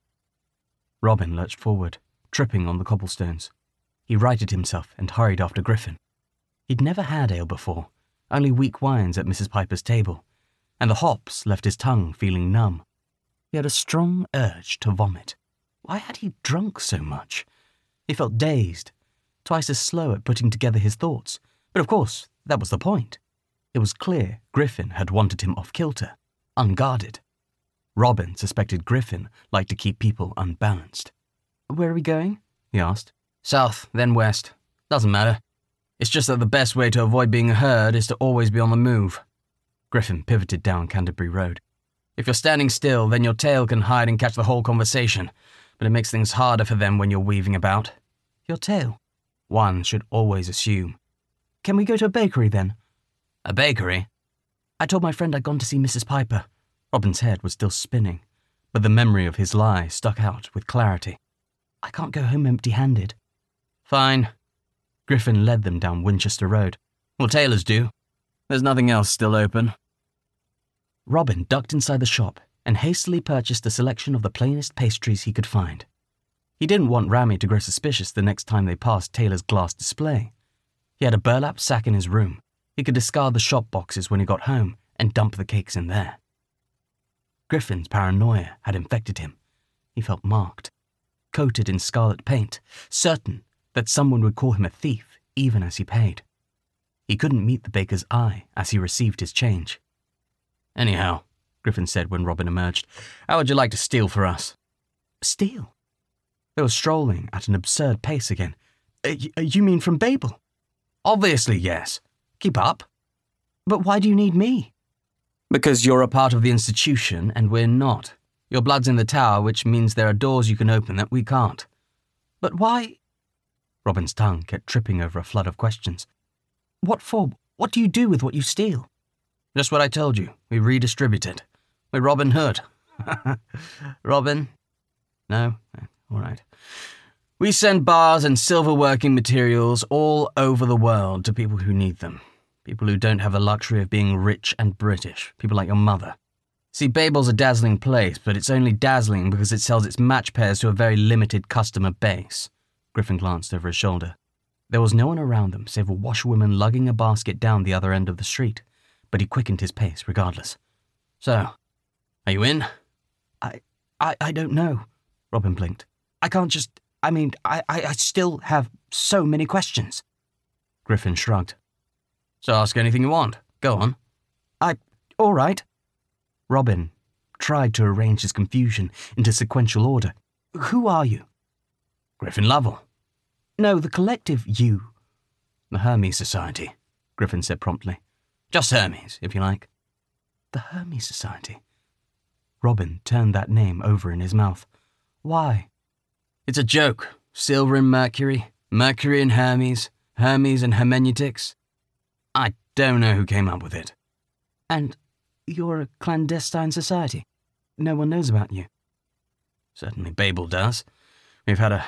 Robin lurched forward, tripping on the cobblestones. He righted himself and hurried after Griffin. He'd never had ale before, only weak wines at Mrs. Piper's table, and the hops left his tongue feeling numb. He had a strong urge to vomit. Why had he drunk so much? He felt dazed, twice as slow at putting together his thoughts. But of course, that was the point. It was clear Griffin had wanted him off kilter, unguarded. Robin suspected Griffin liked to keep people unbalanced. Where are we going? He asked. South, then west. Doesn't matter. It's just that the best way to avoid being heard is to always be on the move. Griffin pivoted down Canterbury Road. If you're standing still, then your tail can hide and catch the whole conversation, but it makes things harder for them when you're weaving about. Your tail? One should always assume. Can we go to a bakery then? A bakery? I told my friend I'd gone to see Mrs. Piper. Robin's head was still spinning, but the memory of his lie stuck out with clarity. I can't go home empty-handed. Fine. Griffin led them down Winchester Road. Well, tailors do. There's nothing else still open. Robin ducked inside the shop and hastily purchased a selection of the plainest pastries he could find. He didn't want Rami to grow suspicious the next time they passed Taylor's glass display. He had a burlap sack in his room. He could discard the shop boxes when he got home and dump the cakes in there. Griffin's paranoia had infected him. He felt marked, coated in scarlet paint, certain that someone would call him a thief even as he paid. He couldn't meet the baker's eye as he received his change. Anyhow, Griffin said when Robin emerged, how would you like to steal for us? Steal? They were strolling at an absurd pace again. You mean from Babel? Obviously, yes. Keep up. But why do you need me? Because you're a part of the institution and we're not. Your blood's in the tower, which means there are doors you can open that we can't. But why? Robin's tongue kept tripping over a flood of questions. What for? What do you do with what you steal? Just what I told you. We redistribute it. We're Robin Hood. Robin? No? All right. We send bars and silver working materials all over the world to people who need them. People who don't have the luxury of being rich and British. People like your mother. See, Babel's a dazzling place, but it's only dazzling because it sells its match pairs to a very limited customer base. Griffin glanced over his shoulder. There was no one around them save a washerwoman lugging a basket down the other end of the street, but he quickened his pace regardless. So, are you in? I don't know, Robin blinked. I can't just... I still have so many questions. Griffin shrugged. So ask anything you want. Go on. All right. Robin tried to arrange his confusion into sequential order. Who are you? Griffin Lovell. No, the collective you. The Hermes Society, Griffin said promptly. Just Hermes, if you like. The Hermes Society. Robin turned that name over in his mouth. Why? It's a joke. Silver and Mercury, Mercury and Hermes and hermeneutics. I don't know who came up with it. And you're a clandestine society? No one knows about you? Certainly Babel does. We've had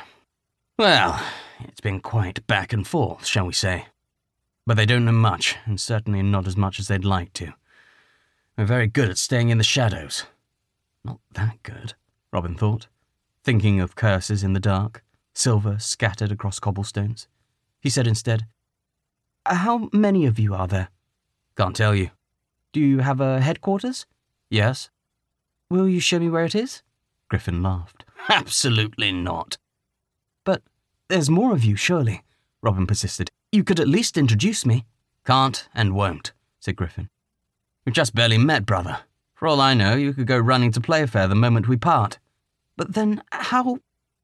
it's been quite back and forth, shall we say. But they don't know much, and certainly not as much as they'd like to. We're very good at staying in the shadows. Not that good, Robin thought, thinking of curses in the dark, silver scattered across cobblestones. He said instead, How many of you are there? Can't tell you. Do you have a headquarters? Yes. Will you show me where it is? Griffin laughed. Absolutely not. But there's more of you, surely, Robin persisted. You could at least introduce me. Can't and won't, said Griffin. We've just barely met, brother. For all I know, you could go running to Playfair the moment we part. But then how...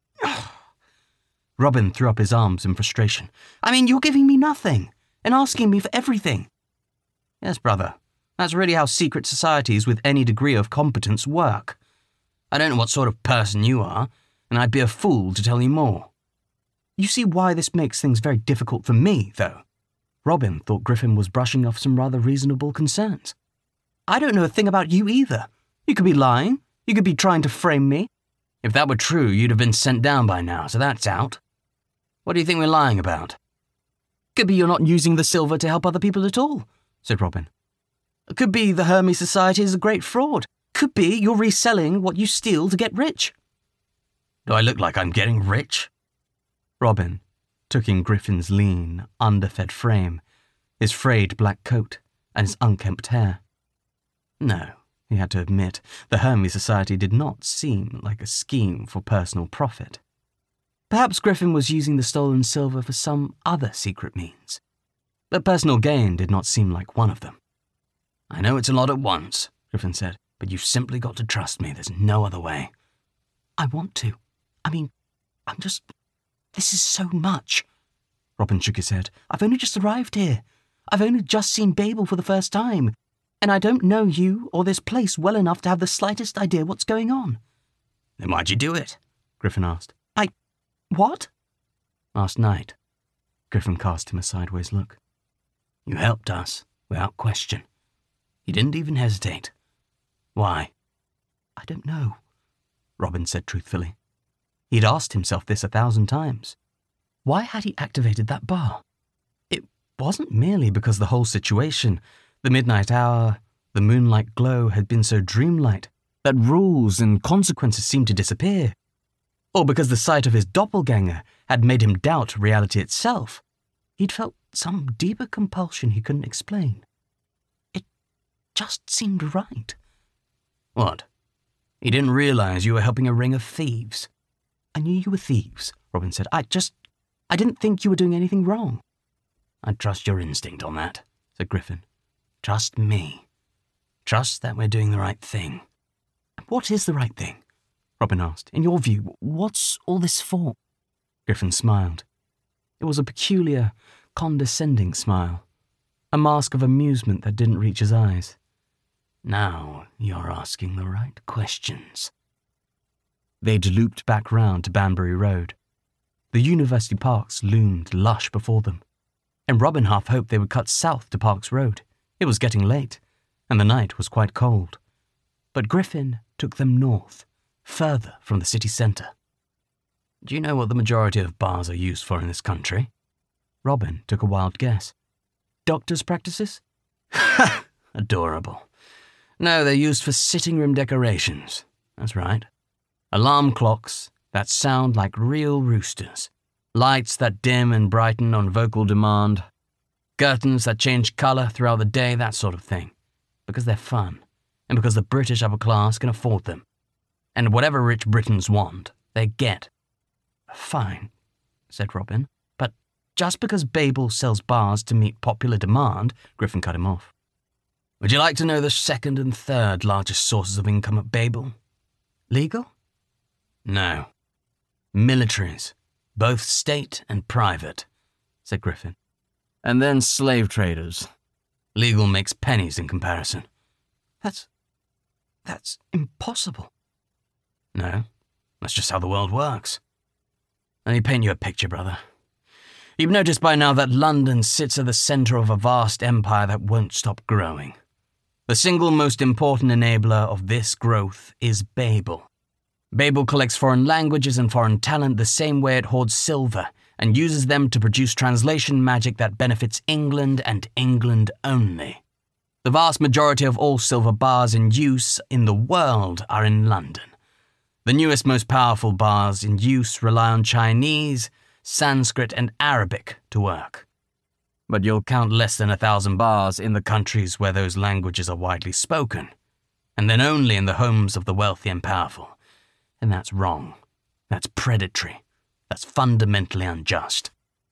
Robin threw up his arms in frustration. You're giving me nothing and asking me for everything. Yes, brother. That's really how secret societies with any degree of competence work. I don't know what sort of person you are, and I'd be a fool to tell you more. You see why this makes things very difficult for me, though. Robin thought Griffin was brushing off some rather reasonable concerns. I don't know a thing about you either. You could be lying. You could be trying to frame me. If that were true, you'd have been sent down by now, so that's out. What do you think we're lying about? Could be you're not using the silver to help other people at all, said Robin. Could be the Hermes Society is a great fraud. Could be you're reselling what you steal to get rich. Do I look like I'm getting rich? Robin took in Griffin's lean, underfed frame, his frayed black coat, and his unkempt hair. No, he had to admit, the Hermes Society did not seem like a scheme for personal profit. Perhaps Griffin was using the stolen silver for some other secret means. But personal gain did not seem like one of them. I know it's a lot at once, Griffin said, but you've simply got to trust me. There's no other way. I want to. This is so much. Robin shook his head. I've only just arrived here. I've only just seen Babel for the first time. And I don't know you or this place well enough to have the slightest idea what's going on. Then why'd you do it? Griffin asked. What? Last night. Griffin cast him a sideways look. You helped us, without question. You didn't even hesitate. Why? I don't know, Robin said truthfully. He'd asked himself this 1,000 times. Why had he activated that bar? It wasn't merely because the whole situation, the midnight hour, the moonlight glow had been so dreamlight that rules and consequences seemed to disappear, or because the sight of his doppelganger had made him doubt reality itself. He'd felt some deeper compulsion he couldn't explain. It just seemed right. What? He didn't realize you were helping a ring of thieves. I knew you were thieves, Robin said. I didn't think you were doing anything wrong. I'd trust your instinct on that, said Griffin. Trust me. Trust that we're doing the right thing. What is the right thing? Robin asked. In your view, what's all this for? Griffin smiled. It was a peculiar, condescending smile, a mask of amusement that didn't reach his eyes. Now you're asking the right questions. They'd looped back round to Banbury Road. The university parks loomed lush before them, and Robin half hoped they would cut south to Parks Road. It was getting late, and the night was quite cold. But Griffin took them north, further from the city centre. Do you know what the majority of bars are used for in this country? Robin took a wild guess. Doctors' practices? Ha! Adorable. No, they're used for sitting room decorations. That's right. Alarm clocks that sound like real roosters. Lights that dim and brighten on vocal demand. Curtains that change colour throughout the day, that sort of thing. Because they're fun, and because the British upper class can afford them. And whatever rich Britons want, they get. Fine, said Robin, but just because Babel sells bars to meet popular demand, Griffin cut him off. Would you like to know the second and third largest sources of income at Babel? Legal? No. Militaries, both state and private, said Griffin. And then slave traders. Legal makes pennies in comparison. That's impossible. No, that's just how the world works. Let me paint you a picture, brother. You've noticed by now that London sits at the centre of a vast empire that won't stop growing. The single most important enabler of this growth is Babel. Babel collects foreign languages and foreign talent the same way it hoards silver and uses them to produce translation magic that benefits England and England only. The vast majority of all silver bars in use in the world are in London. The newest, most powerful bars in use rely on Chinese, Sanskrit, and Arabic to work. But you'll count less than 1,000 bars in the countries where those languages are widely spoken, and then only in the homes of the wealthy and powerful. And that's wrong. That's predatory. That's fundamentally unjust.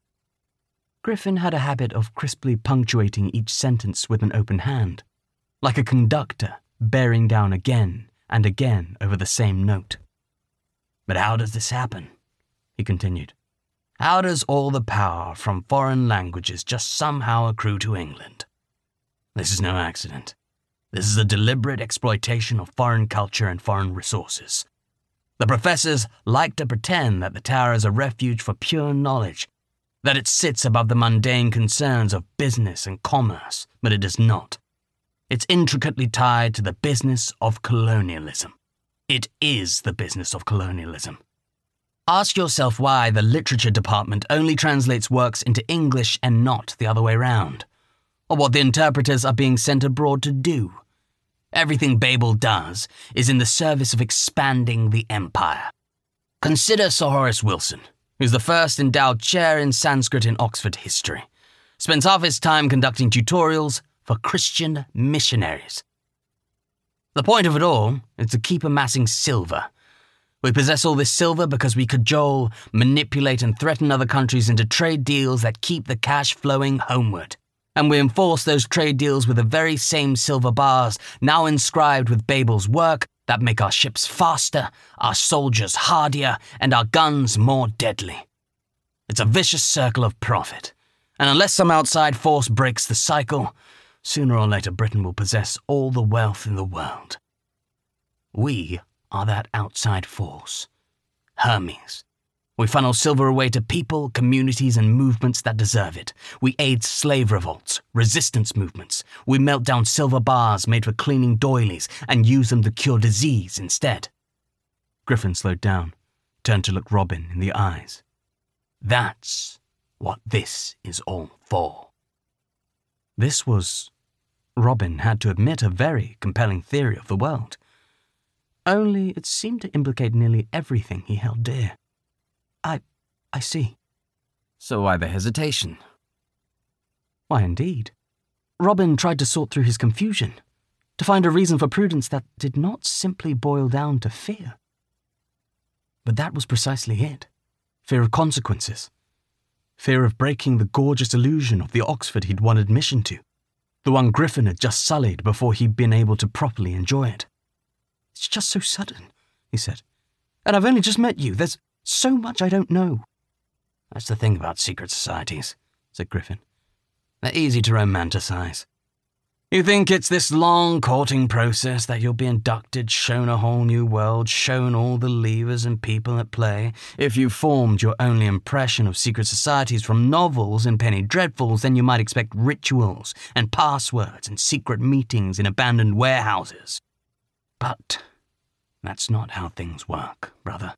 Griffin had a habit of crisply punctuating each sentence with an open hand, like a conductor bearing down again and again over the same note. But how does this happen? He continued. How does all the power from foreign languages just somehow accrue to England? This is no accident. This is a deliberate exploitation of foreign culture and foreign resources. The professors like to pretend that the Tower is a refuge for pure knowledge, that it sits above the mundane concerns of business and commerce, but it does not. It's intricately tied to the business of colonialism. It is the business of colonialism. Ask yourself why the literature department only translates works into English and not the other way round, or what the interpreters are being sent abroad to do. Everything Babel does is in the service of expanding the empire. Consider Sir Horace Wilson, who's the first endowed chair in Sanskrit in Oxford history. Spends half his time conducting tutorials for Christian missionaries. The point of it all is to keep amassing silver. We possess all this silver because we cajole, manipulate, and threaten other countries into trade deals that keep the cash flowing homeward. And we enforce those trade deals with the very same silver bars now inscribed with Babel's work that make our ships faster, our soldiers hardier, and our guns more deadly. It's a vicious circle of profit, and unless some outside force breaks the cycle, sooner or later Britain will possess all the wealth in the world. We are that outside force. Hermes. We funnel silver away to people, communities, and movements that deserve it. We aid slave revolts, resistance movements. We melt down silver bars made for cleaning doilies and use them to cure disease instead. Griffin slowed down, turned to look Robin in the eyes. That's what this is all for. This was, Robin had to admit, a very compelling theory of the world. Only it seemed to implicate nearly everything he held dear. I see. So why the hesitation? Why, indeed. Robin tried to sort through his confusion, to find a reason for prudence that did not simply boil down to fear. But that was precisely it. Fear of consequences. Fear of breaking the gorgeous illusion of the Oxford he'd won admission to, the one Griffin had just sullied before he'd been able to properly enjoy it. It's just so sudden, he said. And I've only just met you. There's so much I don't know. That's the thing about secret societies, said Griffin. They're easy to romanticize. You think it's this long courting process that you'll be inducted, shown a whole new world, shown all the levers and people at play? If you formed your only impression of secret societies from novels and penny dreadfuls, then you might expect rituals and passwords and secret meetings in abandoned warehouses. But that's not how things work, brother.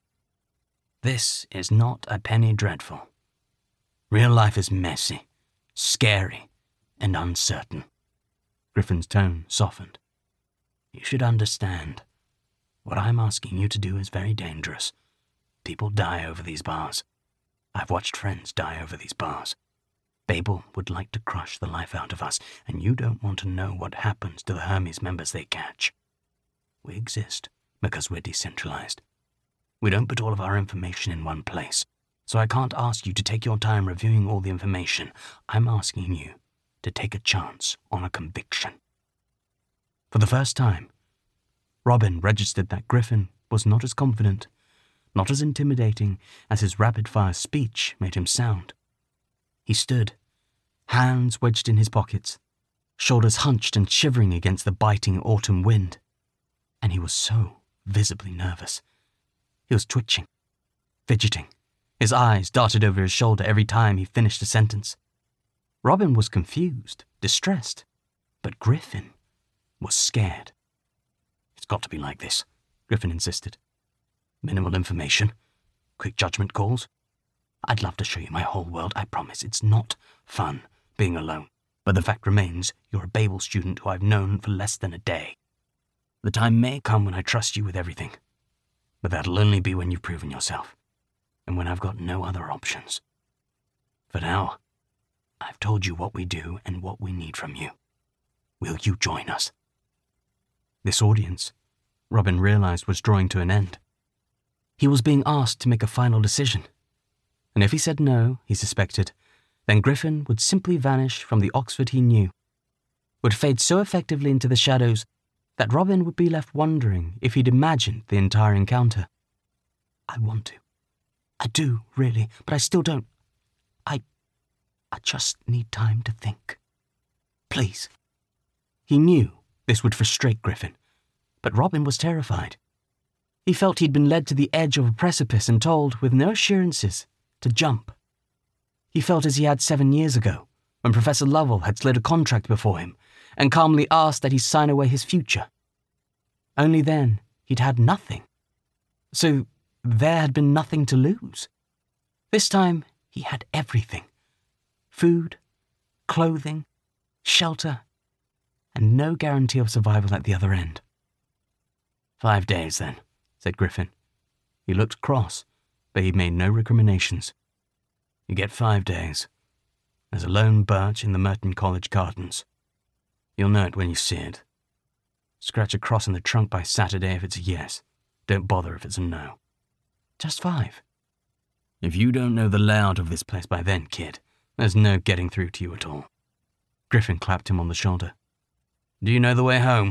This is not a penny dreadful. Real life is messy, scary, and uncertain. Griffin's tone softened. You should understand. What I'm asking you to do is very dangerous. People die over these bars. I've watched friends die over these bars. Babel would like to crush the life out of us, and you don't want to know what happens to the Hermes members they catch. We exist because we're decentralized. We don't put all of our information in one place, so I can't ask you to take your time reviewing all the information. I'm asking you to take a chance on a conviction. For the first time, Robin registered that Griffin was not as confident, not as intimidating as his rapid-fire speech made him sound. He stood, hands wedged in his pockets, shoulders hunched and shivering against the biting autumn wind. And he was so visibly nervous. He was twitching, fidgeting. His eyes darted over his shoulder every time he finished a sentence. Robin was confused, distressed, but Griffin was scared. It's got to be like this, Griffin insisted. Minimal information, quick judgment calls. I'd love to show you my whole world, I promise. It's not fun being alone, but the fact remains you're a Babel student who I've known for less than a day. The time may come when I trust you with everything, but that'll only be when you've proven yourself, and when I've got no other options. For now, I've told you what we do and what we need from you. Will you join us? This audience, Robin realized, was drawing to an end. He was being asked to make a final decision, and if he said no, he suspected, then Griffin would simply vanish from the Oxford he knew, would fade so effectively into the shadows that Robin would be left wondering if he'd imagined the entire encounter. I want to. I do, really, but I still don't. I just need time to think. Please. He knew this would frustrate Griffin, but Robin was terrified. He felt he'd been led to the edge of a precipice and told, with no assurances, to jump. He felt as he had 7 years ago, when Professor Lovell had slid a contract before him and calmly asked that he sign away his future. Only then he'd had nothing. So there had been nothing to lose. This time he had everything. Food, clothing, shelter, and no guarantee of survival at the other end. 5 days, then, said Griffin. He looked cross, but he made no recriminations. You get 5 days. There's a lone birch in the Merton College gardens. You'll know it when you see it. Scratch a cross in the trunk by Saturday if it's a yes. Don't bother if it's a no. Just 5. If you don't know the layout of this place by then, kid, there's no getting through to you at all. Griffin clapped him on the shoulder. Do you know the way home?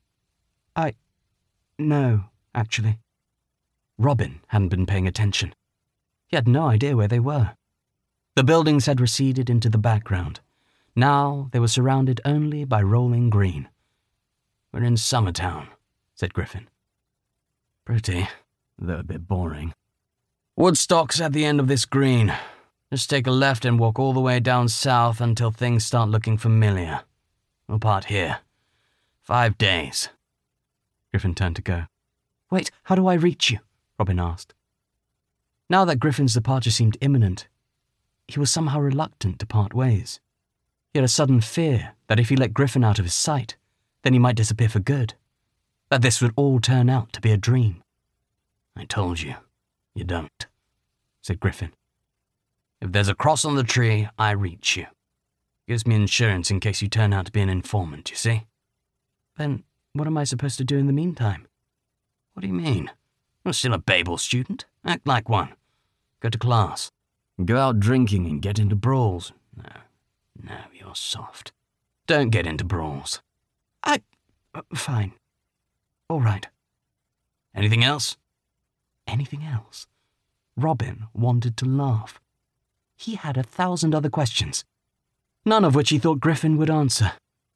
No, actually. Robin hadn't been paying attention. He had no idea where they were. The buildings had receded into the background. Now they were surrounded only by rolling green. We're in Summertown, said Griffin. Pretty, though a bit boring. Woodstock's at the end of this green. Just take a left and walk all the way down south until things start looking familiar. We'll part here. 5 days. Griffin turned to go. Wait, how do I reach you? Robin asked. Now that Griffin's departure seemed imminent, he was somehow reluctant to part ways. He had a sudden fear that if he let Griffin out of his sight, then he might disappear for good, that this would all turn out to be a dream. I told you, you don't, said Griffin. If there's a cross on the tree, I reach you. Gives me insurance in case you turn out to be an informant, you see? Then what am I supposed to do in the meantime? What do you mean? You're still a Babel student. Act like one. Go to class. Go out drinking and get into brawls. No, you're soft. Don't get into brawls. Fine. All right. Anything else? Anything else? Robin wanted to laugh. He had 1,000 other questions, none of which he thought Griffin would answer.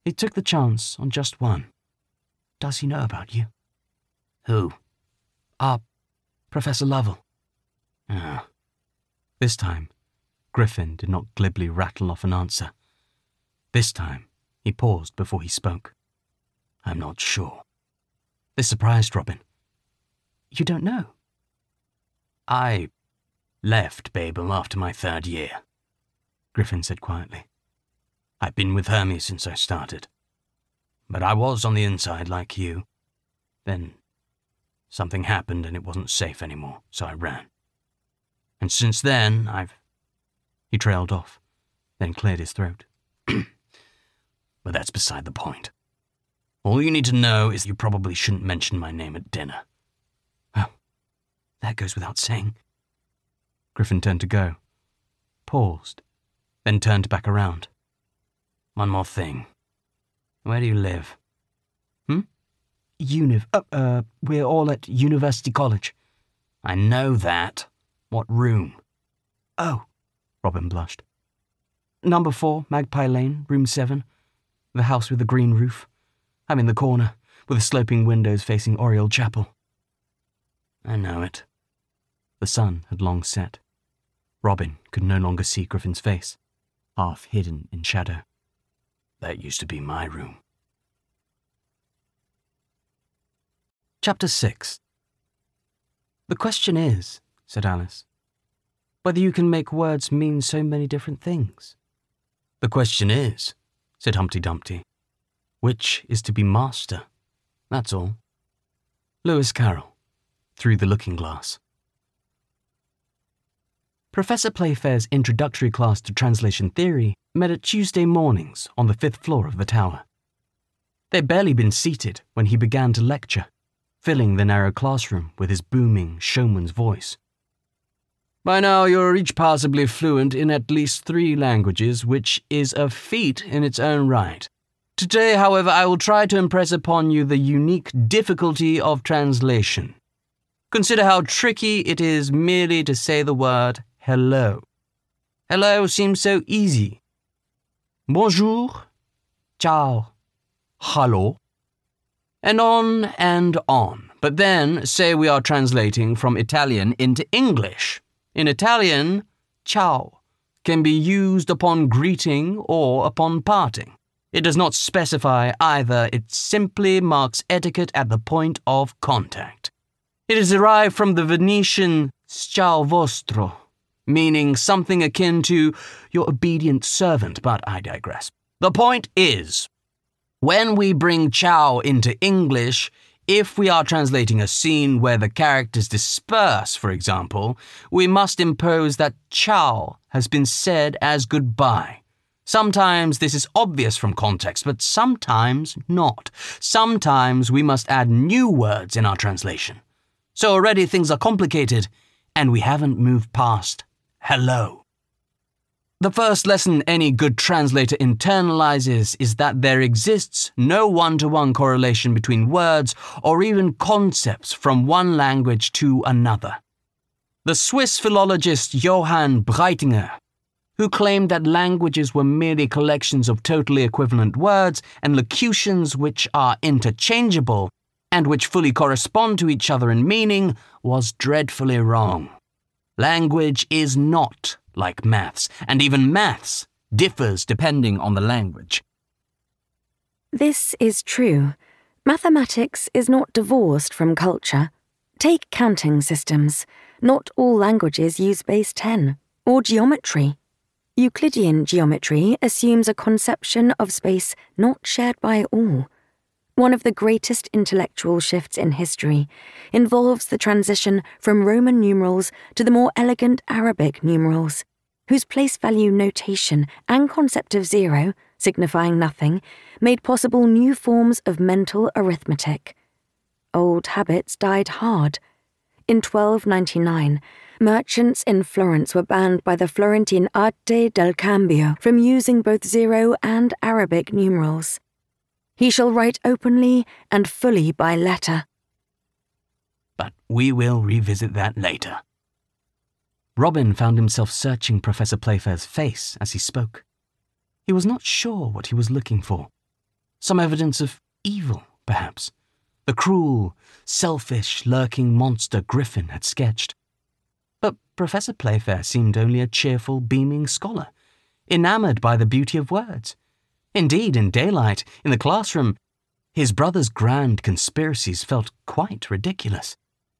He took the chance on just one. Does he know about you? Who? Professor Lovell. Ah. This time, Griffin did not glibly rattle off an answer. This time, he paused before he spoke. I'm not sure. This surprised Robin. You don't know? I left Babel after my 3rd year, Griffin said quietly. I've been with Hermes since I started. But I was on the inside like you. Then something happened and it wasn't safe anymore, so I ran. And since then, He trailed off, then cleared his throat. But that's beside the point. All you need to know is you probably shouldn't mention my name at dinner. Well, that goes without saying. Griffin turned to go, paused, then turned back around. One more thing. Where do you live? We're all at University College. I know that. What room? Oh, Robin blushed. Number 4, Magpie Lane, room 7. The house with the green roof. I'm in the corner, with the sloping windows facing Oriel Chapel. I know it. The sun had long set. Robin could no longer see Griffin's face, half hidden in shadow. That used to be my room. Chapter 6. The question is, said Alice, whether you can make words mean so many different things. The question is, said Humpty Dumpty, which is to be master? That's all. Lewis Carroll, Through the Looking Glass. Professor Playfair's introductory class to translation theory met at Tuesday mornings on the 5th floor of the tower. They'd barely been seated when he began to lecture, filling the narrow classroom with his booming showman's voice. By now you're each passably fluent in at least 3 languages, which is a feat in its own right. Today, however, I will try to impress upon you the unique difficulty of translation. Consider how tricky it is merely to say the word hello. Hello seems so easy. Bonjour, ciao, hallo, and on. But then, say we are translating from Italian into English. In Italian, ciao can be used upon greeting or upon parting. It does not specify either, it simply marks etiquette at the point of contact. It is derived from the Venetian ciao vostro, meaning something akin to your obedient servant, but I digress. The point is, when we bring ciao into English, if we are translating a scene where the characters disperse, for example, we must impose that ciao has been said as goodbye. Sometimes this is obvious from context, but sometimes not. Sometimes we must add new words in our translation. So already things are complicated, and we haven't moved past hello. The first lesson any good translator internalizes is that there exists no one-to-one correlation between words or even concepts from one language to another. The Swiss philologist Johann Breitinger, who claimed that languages were merely collections of totally equivalent words and locutions which are interchangeable and which fully correspond to each other in meaning, was dreadfully wrong. Language is not like maths, and even maths differs depending on the language. This is true. Mathematics is not divorced from culture. Take counting systems. Not all languages use base 10, or geometry. Euclidean geometry assumes a conception of space not shared by all. One of the greatest intellectual shifts in history involves the transition from Roman numerals to the more elegant Arabic numerals, whose place value notation and concept of 0, signifying nothing, made possible new forms of mental arithmetic. Old habits died hard. In 1299, merchants in Florence were banned by the Florentine Arte del Cambio from using both 0 and Arabic numerals. He shall write openly and fully by letter. But we will revisit that later. Robin found himself searching Professor Playfair's face as he spoke. He was not sure what he was looking for. Some evidence of evil, perhaps. The cruel, selfish, lurking monster Griffin had sketched. But Professor Playfair seemed only a cheerful, beaming scholar, enamoured by the beauty of words. Indeed, in daylight, in the classroom, his brother's grand conspiracies felt quite ridiculous.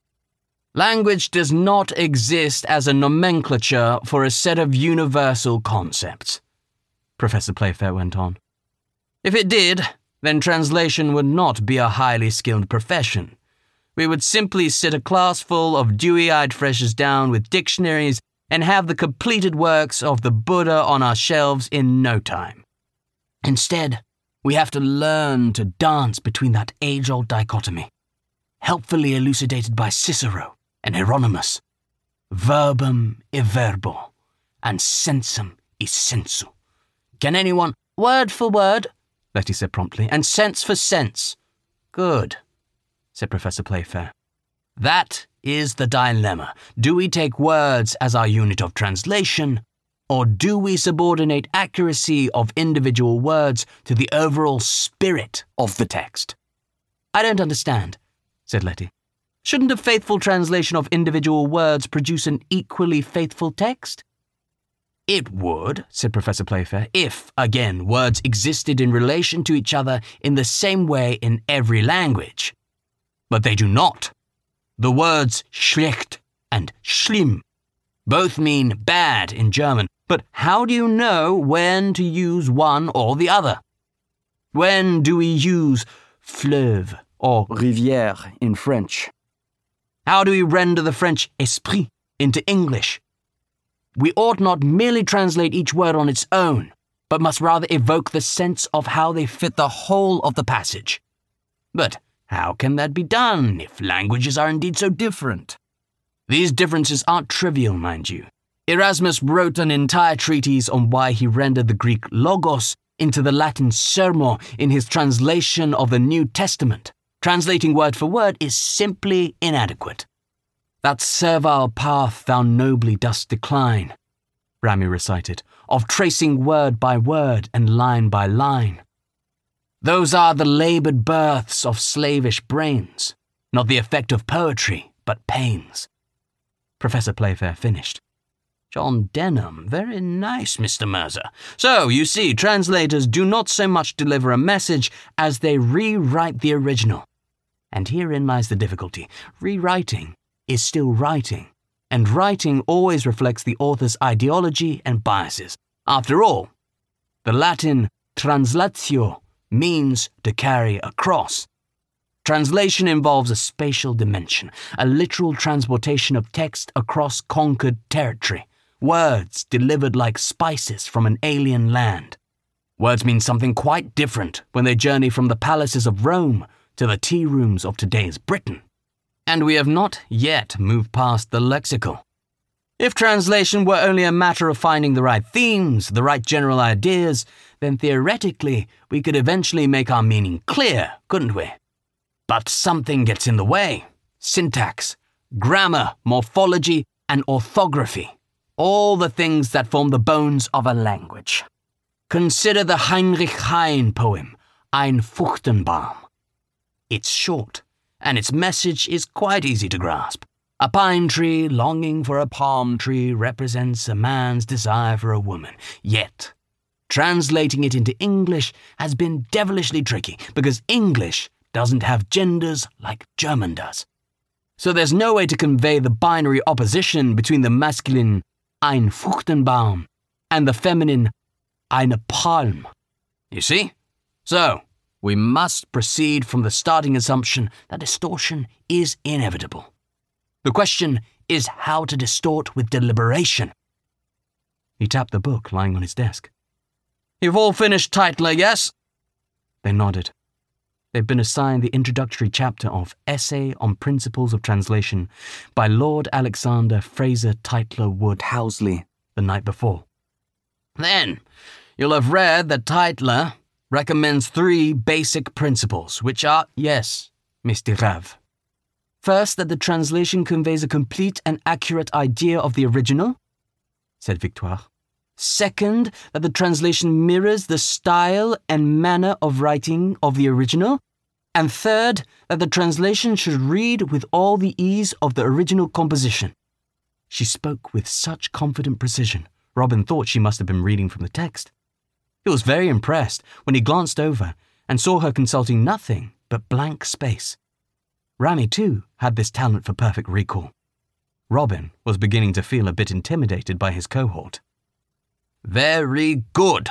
Language does not exist as a nomenclature for a set of universal concepts, Professor Playfair went on. If it did, then translation would not be a highly skilled profession. We would simply sit a class full of dewy-eyed freshers down with dictionaries and have the completed works of the Buddha on our shelves in no time. Instead, we have to learn to dance between that age-old dichotomy, helpfully elucidated by Cicero and Hieronymus, verbum e verbo, and sensum e sensu. Can anyone, word for word, Letty said promptly, and sense for sense. Good, said Professor Playfair. That is the dilemma. Do we take words as our unit of translation, or do we subordinate accuracy of individual words to the overall spirit of the text? I don't understand, said Letty. Shouldn't a faithful translation of individual words produce an equally faithful text? It would, said Professor Playfair, if, again, words existed in relation to each other in the same way in every language. But they do not. The words schlecht and schlimm both mean bad in German, but how do you know when to use one or the other? When do we use fleuve or rivière in French? How do we render the French esprit into English? We ought not merely translate each word on its own, but must rather evoke the sense of how they fit the whole of the passage. But how can that be done if languages are indeed so different? These differences aren't trivial, mind you. Erasmus wrote an entire treatise on why he rendered the Greek logos into the Latin sermo in his translation of the New Testament. Translating word for word is simply inadequate. That servile path thou nobly dost decline, Ramy recited, of tracing word by word and line by line. Those are the laboured births of slavish brains, not the effect of poetry, but pains. Professor Playfair finished. John Denham, very nice, Mr. Mirza. So, you see, translators do not so much deliver a message as they rewrite the original. And herein lies the difficulty. Rewriting is still writing, and writing always reflects the author's ideology and biases. After all, the Latin translatio means to carry across. Translation involves a spatial dimension, a literal transportation of text across conquered territory, words delivered like spices from an alien land. Words mean something quite different when they journey from the palaces of Rome to the tea rooms of today's Britain. And we have not yet moved past the lexical. If translation were only a matter of finding the right themes, the right general ideas, then theoretically we could eventually make our meaning clear, couldn't we? But something gets in the way. Syntax, grammar, morphology, and orthography. All the things that form the bones of a language. Consider the Heinrich Heine poem, Ein Fruchtenbaum. It's short, and its message is quite easy to grasp. A pine tree longing for a palm tree represents a man's desire for a woman. Yet, translating it into English has been devilishly tricky because English doesn't have genders like German does. So there's no way to convey the binary opposition between the masculine Ein Fruchtenbaum and the feminine Eine Palm. You see? So, we must proceed from the starting assumption that distortion is inevitable. The question is how to distort with deliberation. He tapped the book lying on his desk. You've all finished Tytler, yes? They nodded. They'd been assigned the introductory chapter of Essay on Principles of Translation by Lord Alexander Fraser Tytler Wood Housley the night before. Then, you'll have read that Tytler recommends 3 basic principles, which are, yes, Mr. Rav. First, that the translation conveys a complete and accurate idea of the original, said Victoire. Second, that the translation mirrors the style and manner of writing of the original. And third, that the translation should read with all the ease of the original composition. She spoke with such confident precision, Robin thought she must have been reading from the text. He was very impressed when he glanced over and saw her consulting nothing but blank space. Rami, too, had this talent for perfect recall. Robin was beginning to feel a bit intimidated by his cohort. Very good,